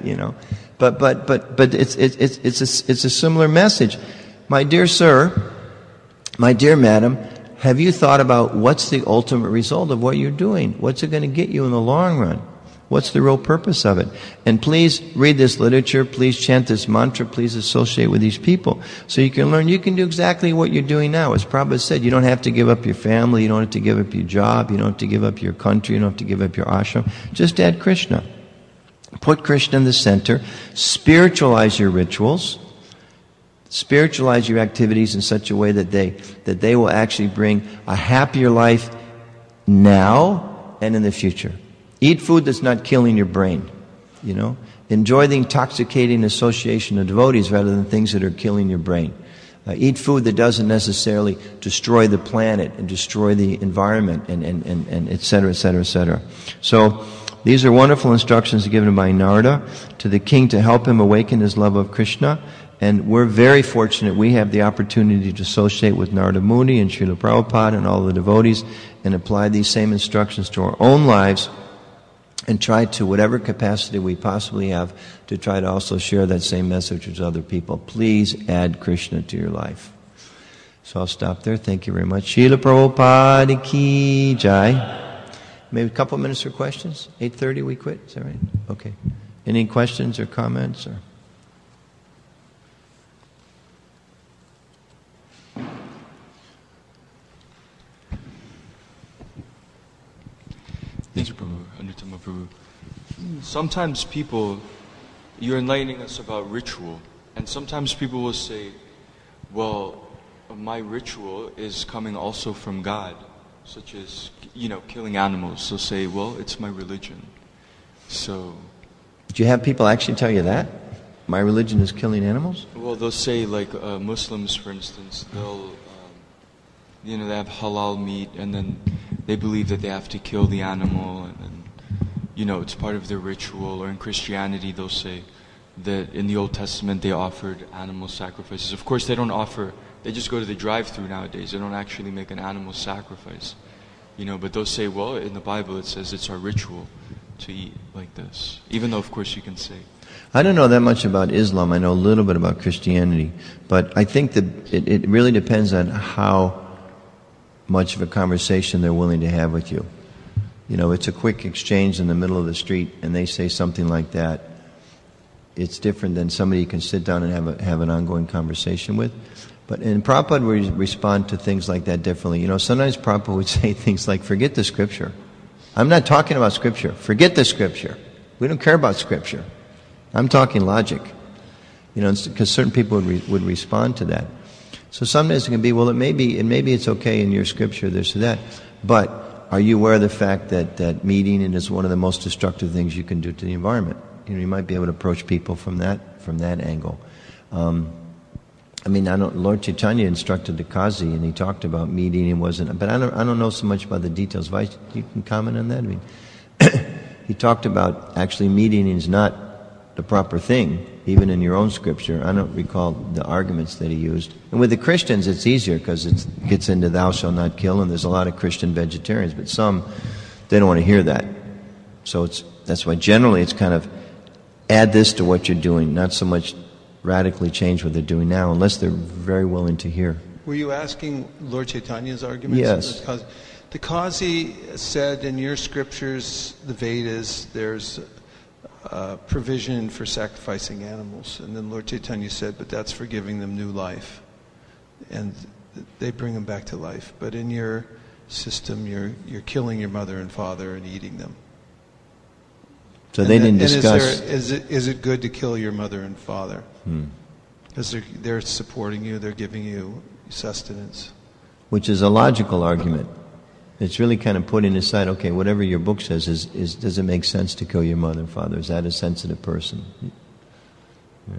But it's a similar message. My dear sir, my dear madam, have you thought about what's the ultimate result of what you're doing? What's it going to get you in the long run? what's the real purpose of it? And please read this literature, please chant this mantra, please associate with these people so you can learn. You can do exactly what you're doing now. As Prabhupada said, you don't have to give up your family, you don't have to give up your job, you don't have to give up your country, you don't have to give up your ashram. Just add Krishna. Put Krishna in the center. Spiritualize your rituals. Spiritualize your activities in such a way that they will actually bring a happier life now and in the future. Eat food that's not killing your brain. Enjoy the intoxicating association of devotees rather than things that are killing your brain. Eat food that doesn't necessarily destroy the planet and destroy the environment and et cetera, et cetera, et cetera. So these are wonderful instructions given by Narada to the king to help him awaken his love of Krishna. And we're very fortunate we have the opportunity to associate with Narada Muni and Srila Prabhupada and all the devotees and apply these same instructions to our own lives and try to, whatever capacity we possibly have, to try to also share that same message with other people. Please add Krishna to your life. So I'll stop there. Thank you very much. Srila Prabhupada ki jai. Maybe a couple minutes for questions? 8:30 we quit? Is that right? Okay. Any questions or comments? Thank you, Prabhu. Anutama Prabhu. Sometimes people, you're enlightening us about ritual, and sometimes people will say, well, my ritual is coming also from God, such as, killing animals. They'll say, well, it's my religion. So... Do you have people actually tell you that? My religion is killing animals? Well, they'll say, like, Muslims, for instance, they'll, they have halal meat, and then they believe that they have to kill the animal, and it's part of their ritual. Or in Christianity, they'll say that in the Old Testament they offered animal sacrifices. Of course, they don't offer, they just go to the drive-thru nowadays. They don't actually make an animal sacrifice, but they'll say, well, in the Bible it says it's our ritual to eat like this. Even though, of course, you can say. I don't know that much about Islam. I know a little bit about Christianity. But I think that it really depends on how much of a conversation they're willing to have with you. It's a quick exchange in the middle of the street and they say something like that. It's different than somebody you can sit down and have an ongoing conversation with. And Prabhupada would respond to things like that differently. Sometimes Prabhupada would say things like, forget the scripture. I'm not talking about scripture. Forget the scripture. We don't care about scripture. I'm talking logic. Because certain people would respond to that. So sometimes it can be, well, maybe it's okay in your scripture, this or that, but are you aware of the fact that meat eating is one of the most destructive things you can do to the environment? You might be able to approach people from that angle. Lord Chaitanya instructed the Kazi, and he talked about meat eating but I don't know so much about the details. Vice, you can comment on that? He talked about actually meat eating is not the proper thing, even in your own scripture. I don't recall the arguments that he used. And with the Christians, it's easier because it gets into thou shalt not kill, and there's a lot of Christian vegetarians, but some, they don't want to hear that. So that's why generally it's kind of add this to what you're doing, not so much radically change what they're doing now, unless they're very willing to hear. Were you asking Lord Chaitanya's arguments? Yes. The Kazi said in your scriptures, the Vedas, there's provision for sacrificing animals. And then Lord Chaitanya said, but that's for giving them new life. And they bring them back to life. But in your system, you're killing your mother and father and eating them. So they didn't discuss... Is it good to kill your mother and father? Because they're supporting you, they're giving you sustenance. Which is a logical argument. It's really kind of putting aside, okay, whatever your book says, does it make sense to kill your mother and father? Is that a sensitive person? Yeah.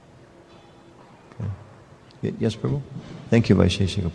Okay. Yes, Prabhu? Thank you, Vaisheshika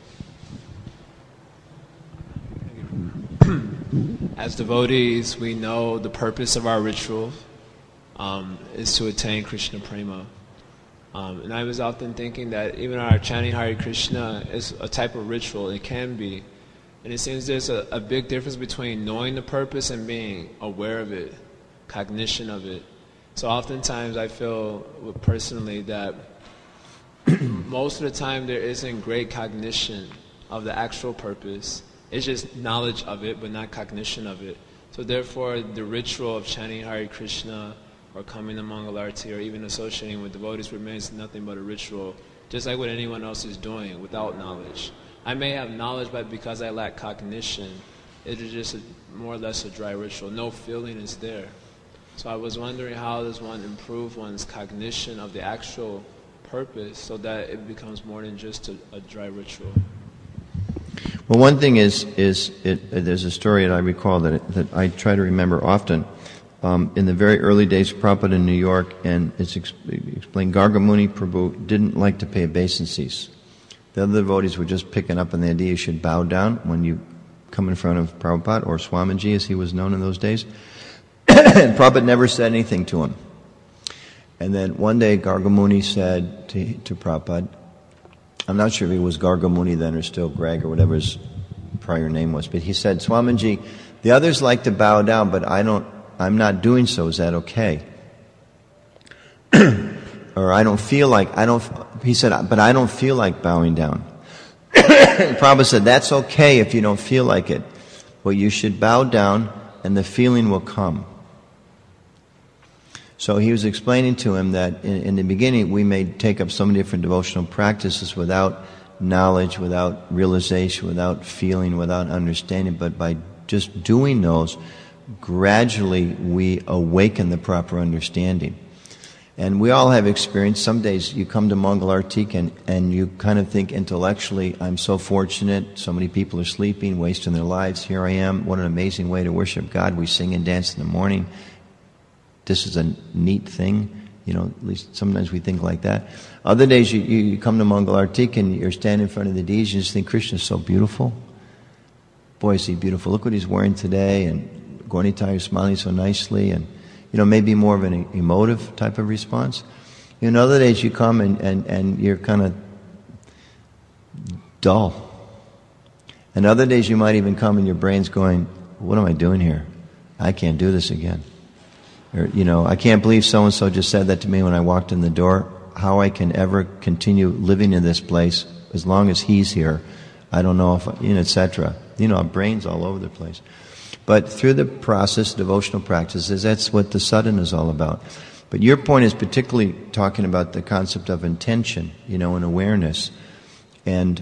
Prabhu. As devotees, we know the purpose of our ritual is to attain Krishna Prema. And I was often thinking that even our chanting Hare Krishna is a type of ritual. It can be. And it seems there's a big difference between knowing the purpose and being aware of it, cognition of it. So oftentimes I feel personally that most of the time there isn't great cognition of the actual purpose. It's just knowledge of it, but not cognition of it. So therefore, the ritual of chanting Hare Krishna or coming to Mangalarti or even associating with devotees remains nothing but a ritual, just like what anyone else is doing without knowledge. I may have knowledge, but because I lack cognition, it is just more or less a dry ritual. No feeling is there. So I was wondering, how does one improve one's cognition of the actual purpose so that it becomes more than just a dry ritual? Well, one thing is there's a story that I recall that I try to remember often. In the very early days of Prabhupada in New York, and it's explained, Gargamuni Prabhu didn't like to pay obeisances. The other devotees were just picking up on the idea you should bow down when you come in front of Prabhupada, or Swamiji as he was known in those days. And Prabhupada never said anything to him. And then one day Gargamuni said to Prabhupada, I'm not sure if he was Gargamuni then or still Greg or whatever his prior name was, but he said, Swamiji, the others like to bow down, but I'm not doing so. Is that okay? Or he said, but I don't feel like bowing down. And Prabhupada said, that's okay if you don't feel like it. But you should bow down and the feeling will come. So he was explaining to him that in the beginning we may take up so many different devotional practices without knowledge, without realization, without feeling, without understanding, but by just doing those, gradually we awaken the proper understanding. And we all have experience. Some days you come to Mangalartik and you kind of think intellectually, I'm so fortunate, so many people are sleeping, wasting their lives, here I am, what an amazing way to worship God. We sing and dance in the morning. This is a neat thing, at least sometimes we think like that. Other days you come to Mangalartik and you're standing in front of the deities and you just think, Krishna's so beautiful. Boy, is he beautiful. Look what he's wearing today, and Gauranitai is smiling so nicely, and maybe more of an emotive type of response. Other days you come and you're kind of dull. And other days you might even come and your brain's going, what am I doing here? I can't do this again. Or, I can't believe so-and-so just said that to me when I walked in the door. How I can ever continue living in this place as long as he's here, I don't know if, etc. Our brain's all over the place. But through the process, devotional practices, that's what the sadhana is all about. But your point is particularly talking about the concept of intention, and awareness. And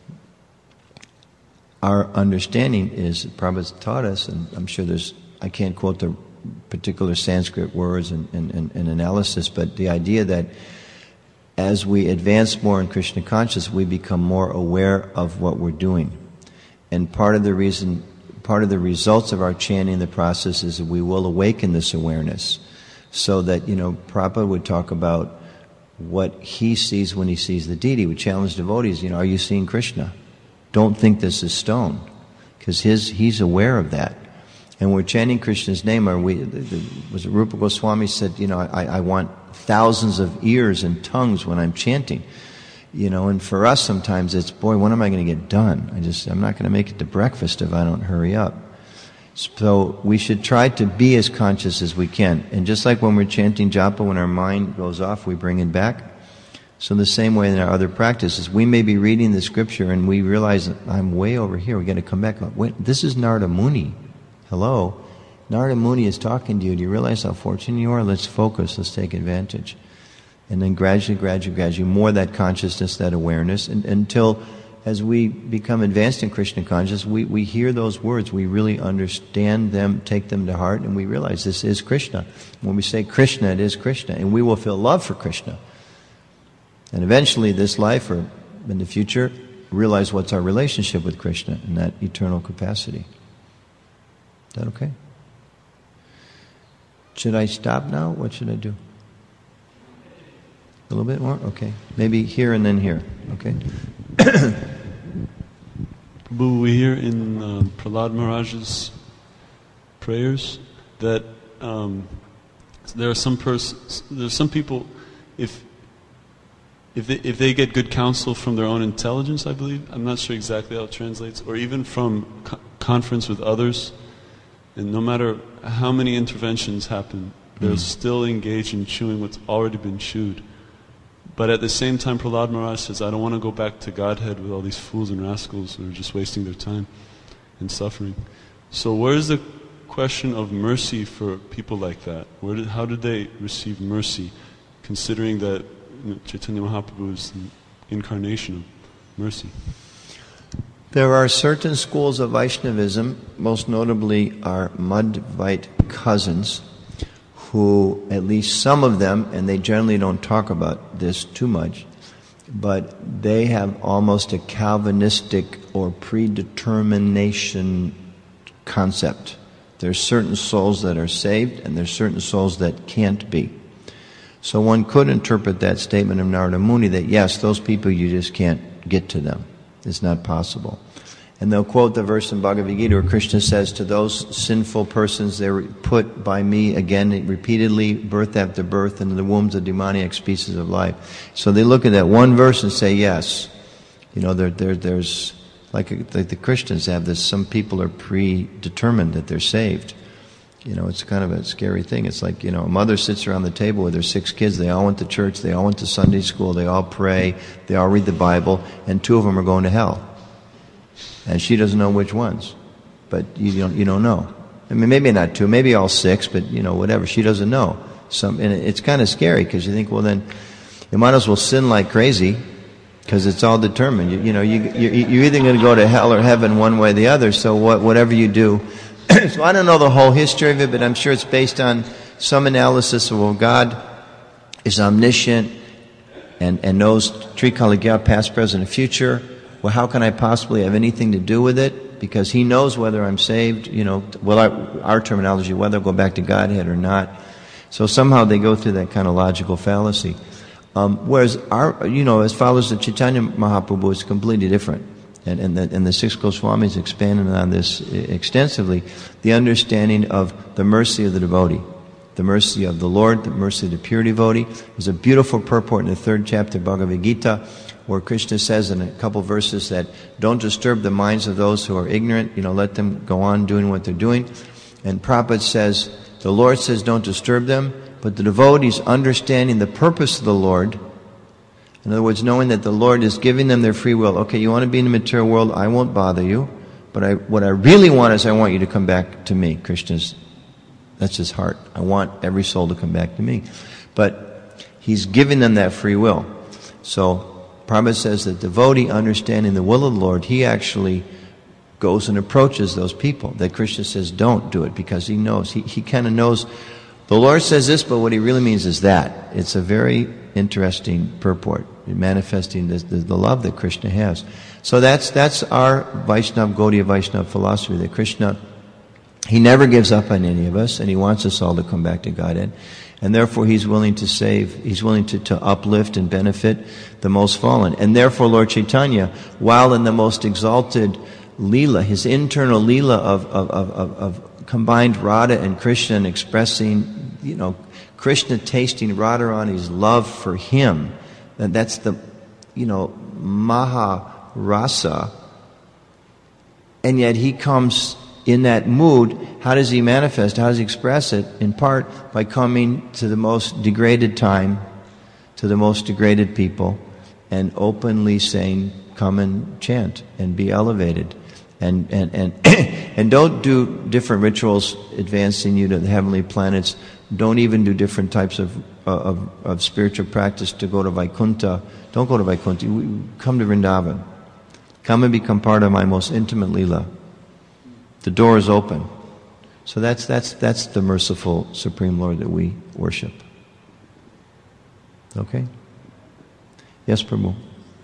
our understanding is, Prabhupada's taught us, and I'm sure I can't quote the particular Sanskrit words and analysis, but the idea that as we advance more in Krishna consciousness, we become more aware of what we're doing. And part of the results of our chanting, the process, is that we will awaken this awareness. So that, Prabhupada would talk about what he sees when he sees the deity. We challenge devotees, are you seeing Krishna? Don't think this is stone. Because he's aware of that. And we're chanting Krishna's name, was it Rupa Goswami said, I want thousands of ears and tongues when I'm chanting. And for us sometimes it's, boy, when am I going to get done? I'm not going to make it to breakfast if I don't hurry up. So we should try to be as conscious as we can. And just like when we're chanting japa, when our mind goes off, we bring it back. So the same way in our other practices, we may be reading the scripture and we realize, I'm way over here, we got to come back. Wait, this is Narada Muni. Hello? Narada Muni is talking to you. Do you realize how fortunate you are? Let's focus, let's take advantage. And then gradually, more that consciousness, that awareness, until as we become advanced in Krishna consciousness, we hear those words, we really understand them, take them to heart, and we realize this is Krishna. When we say Krishna, it is Krishna, and we will feel love for Krishna. And eventually, this life, or in the future, realize what's our relationship with Krishna in that eternal capacity. Is that okay? Should I stop now? What should I do? A little bit more? Okay. Maybe here and then here. Okay. Prabhu, we hear in Prahlad Maharaj's prayers that there are some people, if they get good counsel from their own intelligence, I believe, I'm not sure exactly how it translates, or even from conference with others, and no matter how many interventions happen, they're still engaged in chewing what's already been chewed. But at the same time, Prahlad Maharaj says, I don't want to go back to Godhead with all these fools and rascals who are just wasting their time and suffering. So where is the question of mercy for people like that? How did they receive mercy, considering that Chaitanya Mahaprabhu is the incarnation of mercy? There are certain schools of Vaishnavism, most notably our Madhvite cousins, who, at least some of them, and they generally don't talk about this too much, but they have almost a Calvinistic or predetermination concept. There's certain souls that are saved, and there's certain souls that can't be. So one could interpret that statement of Narada Muni that yes, those people, you just can't get to them. It's not possible. And they'll quote the verse in Bhagavad Gita where Krishna says, to those sinful persons, they were put by me again repeatedly, birth after birth, into the wombs of demoniac species of life. So they look at that one verse and say, yes. There's like the Christians have this, some people are predetermined that they're saved. It's kind of a scary thing. It's like, a mother sits around the table with her 6 kids. They all went to church. They all went to Sunday school. They all pray. They all read the Bible. And 2 of them are going to hell. And she doesn't know which ones. But you don't know. I mean, maybe not 2, maybe all 6, but, whatever. She doesn't know. And it's kind of scary because you think, well, then you might as well sin like crazy because it's all determined. You're either going to go to hell or heaven one way or the other. So whatever you do. So I don't know the whole history of it, but I'm sure it's based on some analysis of, well, God is omniscient and knows Trikaligya, past, present, and future. Well, how can I possibly have anything to do with it? Because He knows whether I'm saved, our terminology, whether I'll go back to Godhead or not. So somehow they go through that kind of logical fallacy. Whereas as followers of Chaitanya Mahaprabhu, it's completely different. And the 6 Goswamis expanded on this extensively, the understanding of the mercy of the devotee, the mercy of the Lord, the mercy of the pure devotee. There's a beautiful purport in the 3rd chapter of Bhagavad Gita where Krishna says in a couple verses that don't disturb the minds of those who are ignorant, let them go on doing what they're doing. And Prabhupada says, the Lord says don't disturb them, but the devotees understanding the purpose of the Lord, in other words, knowing that the Lord is giving them their free will. Okay, you want to be in the material world, I won't bother you. But what I really want is I want you to come back to me. That's His heart. I want every soul to come back to me. But He's giving them that free will. So Prabhupada says that devotee understanding the will of the Lord, he actually goes and approaches those people. That Krishna says don't do it because he knows. He kind of knows. The Lord says this, but what He really means is that. It's a very interesting purport, manifesting the love that Krishna has. So that's our Vaishnava, Gaudiya Vaishnava philosophy, that Krishna, He never gives up on any of us, and He wants us all to come back to Godhead. And therefore He's willing to save, He's willing to uplift and benefit the most fallen. And therefore Lord Chaitanya, while in the most exalted Leela, His internal Leela of combined Radha and Krishna and expressing, Krishna tasting Radharani's love for him, and that's the, Maha Rasa, and yet he comes in that mood. How does he manifest? How does he express it? In part by coming to the most degraded time, to the most degraded people, and openly saying, come and chant and be elevated. And don't do different rituals advancing you to the heavenly planets. Don't even do different types of spiritual practice to go to Vaikuntha. Don't go to Vaikuntha. Come to Vrindavan. Come and become part of my most intimate Leela. The door is open. So that's the merciful Supreme Lord that we worship. Okay? Yes, Prabhu.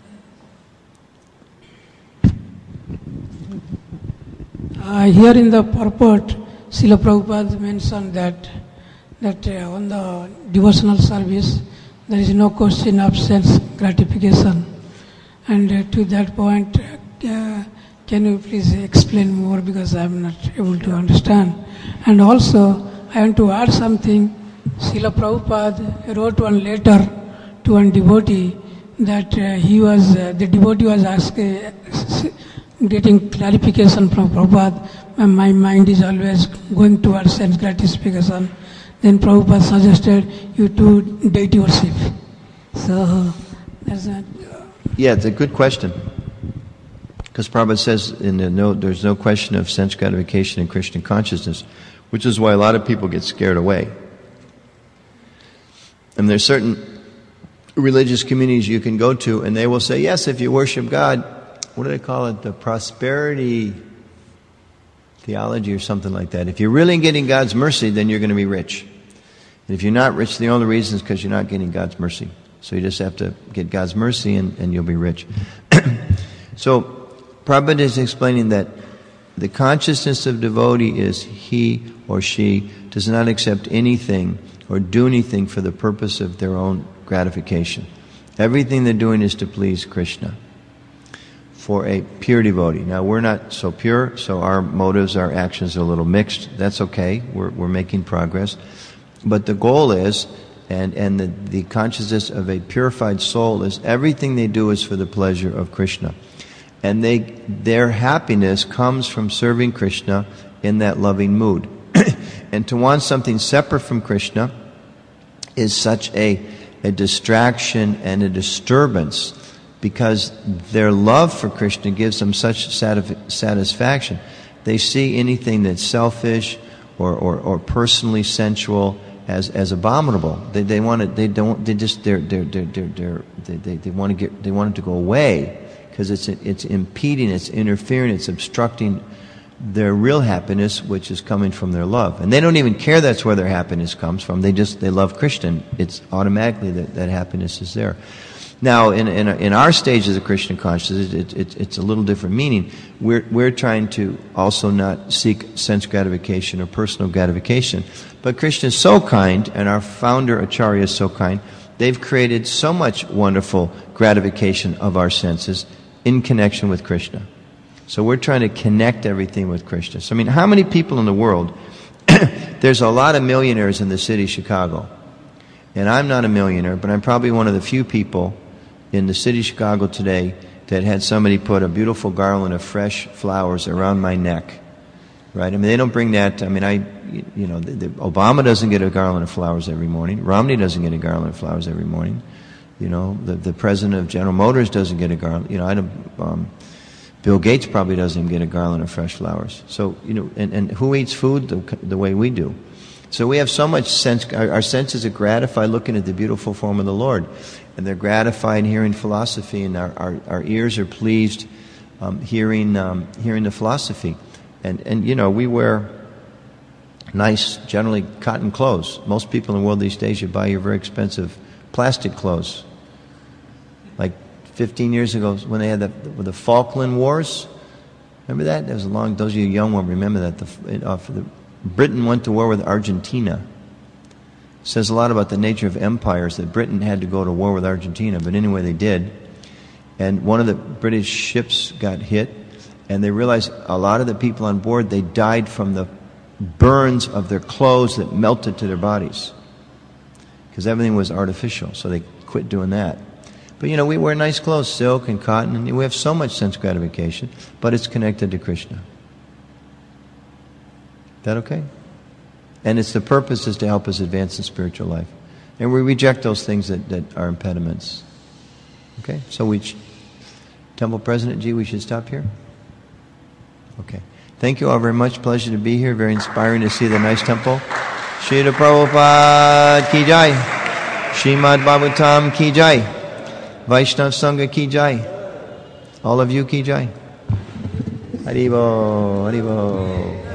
Here in the purport, Srila Prabhupada mentioned that on the devotional service, there is no question of sense gratification. And to that point, can you please explain more, because I am not able to understand. And also, I want to add something. Srila Prabhupada wrote one letter to one devotee that the devotee was asking, getting clarification from Prabhupada. My mind is always going towards sense gratification. Then Prabhupada suggested you do deity worship. So, there's a... Yeah, it's a good question. Because Prabhupada says in the note, there's no question of sense gratification in Krishna consciousness. which is why a lot of people get scared away. And there's certain religious communities you can go to, and they will say, yes, if you worship God, what do they call it? The prosperity theology or something like that. If you're really getting God's mercy, then you're going to be rich. And if you're not rich, the only reason is because you're not getting God's mercy. So you just have to get God's mercy and you'll be rich. So Prabhupada is explaining that the consciousness of devotee is he or she does not accept anything or do anything for the purpose of their own gratification. Everything they're doing is to please Krishna. For a pure devotee. Now we're not so pure, so our motives, our actions are a little mixed. That's okay. We're making progress. But the goal is, and the consciousness of a purified soul is everything they do is for the pleasure of Krishna. And their happiness comes from serving Krishna in that loving mood. And to want something separate from Krishna is such a distraction and a disturbance, because their love for Krishna gives them such satisfaction. They see anything that's selfish or personally sensual as abominable. They want it. They want it to go away, because it's impeding, it's interfering, it's obstructing their real happiness, which is coming from their love. And they don't even care that's where their happiness comes from. They love Krishna. It's automatically that happiness is there. Now, in our stages of Krishna consciousness, it's a little different meaning. We're trying to also not seek sense gratification or personal gratification. But Krishna is so kind, and our founder Acharya is so kind. They've created so much wonderful gratification of our senses in connection with Krishna. So we're trying to connect everything with Krishna. So I mean, how many people in the world? There's a lot of millionaires in the city of Chicago. And I'm not a millionaire, but I'm probably one of the few people in the city of Chicago today that had somebody put a beautiful garland of fresh flowers around my neck. Right? I mean, they don't bring that. I mean, Obama doesn't get a garland of flowers every morning. Romney doesn't get a garland of flowers every morning. You know, the president of General Motors doesn't get a garland. You know, Bill Gates probably doesn't even get a garland of fresh flowers. So, you know, and who eats food the way we do? So we have so much sense. Our senses are gratified looking at the beautiful form of the Lord, and they're gratified hearing philosophy, and our ears are pleased hearing the philosophy. And you know, we wear nice, generally cotton clothes. Most people in the world these days, you buy your very expensive plastic clothes. Like 15 years ago, when they had the Falkland Wars, remember that? That was those of you young ones remember that. Britain went to war with Argentina. It says a lot about the nature of empires that Britain had to go to war with Argentina, but anyway they did. And one of the British ships got hit, and they realized a lot of the people on board, they died from the burns of their clothes that melted to their bodies, because everything was artificial, so they quit doing that. But you know, we wear nice clothes, silk and cotton, and we have so much sense gratification, but it's connected to Krishna. Is that okay? And it's the purpose is to help us advance in spiritual life. And we reject those things that are impediments. Okay? So Temple President Ji, we should stop here? Okay. Thank you all very much. Pleasure to be here. Very inspiring to see the nice temple. Srila Prabhupada ki jai. Srimad Bhagavatam ki jai. Vaishnav Sangha ki jai. All of you ki jai. Haribo, Haribo.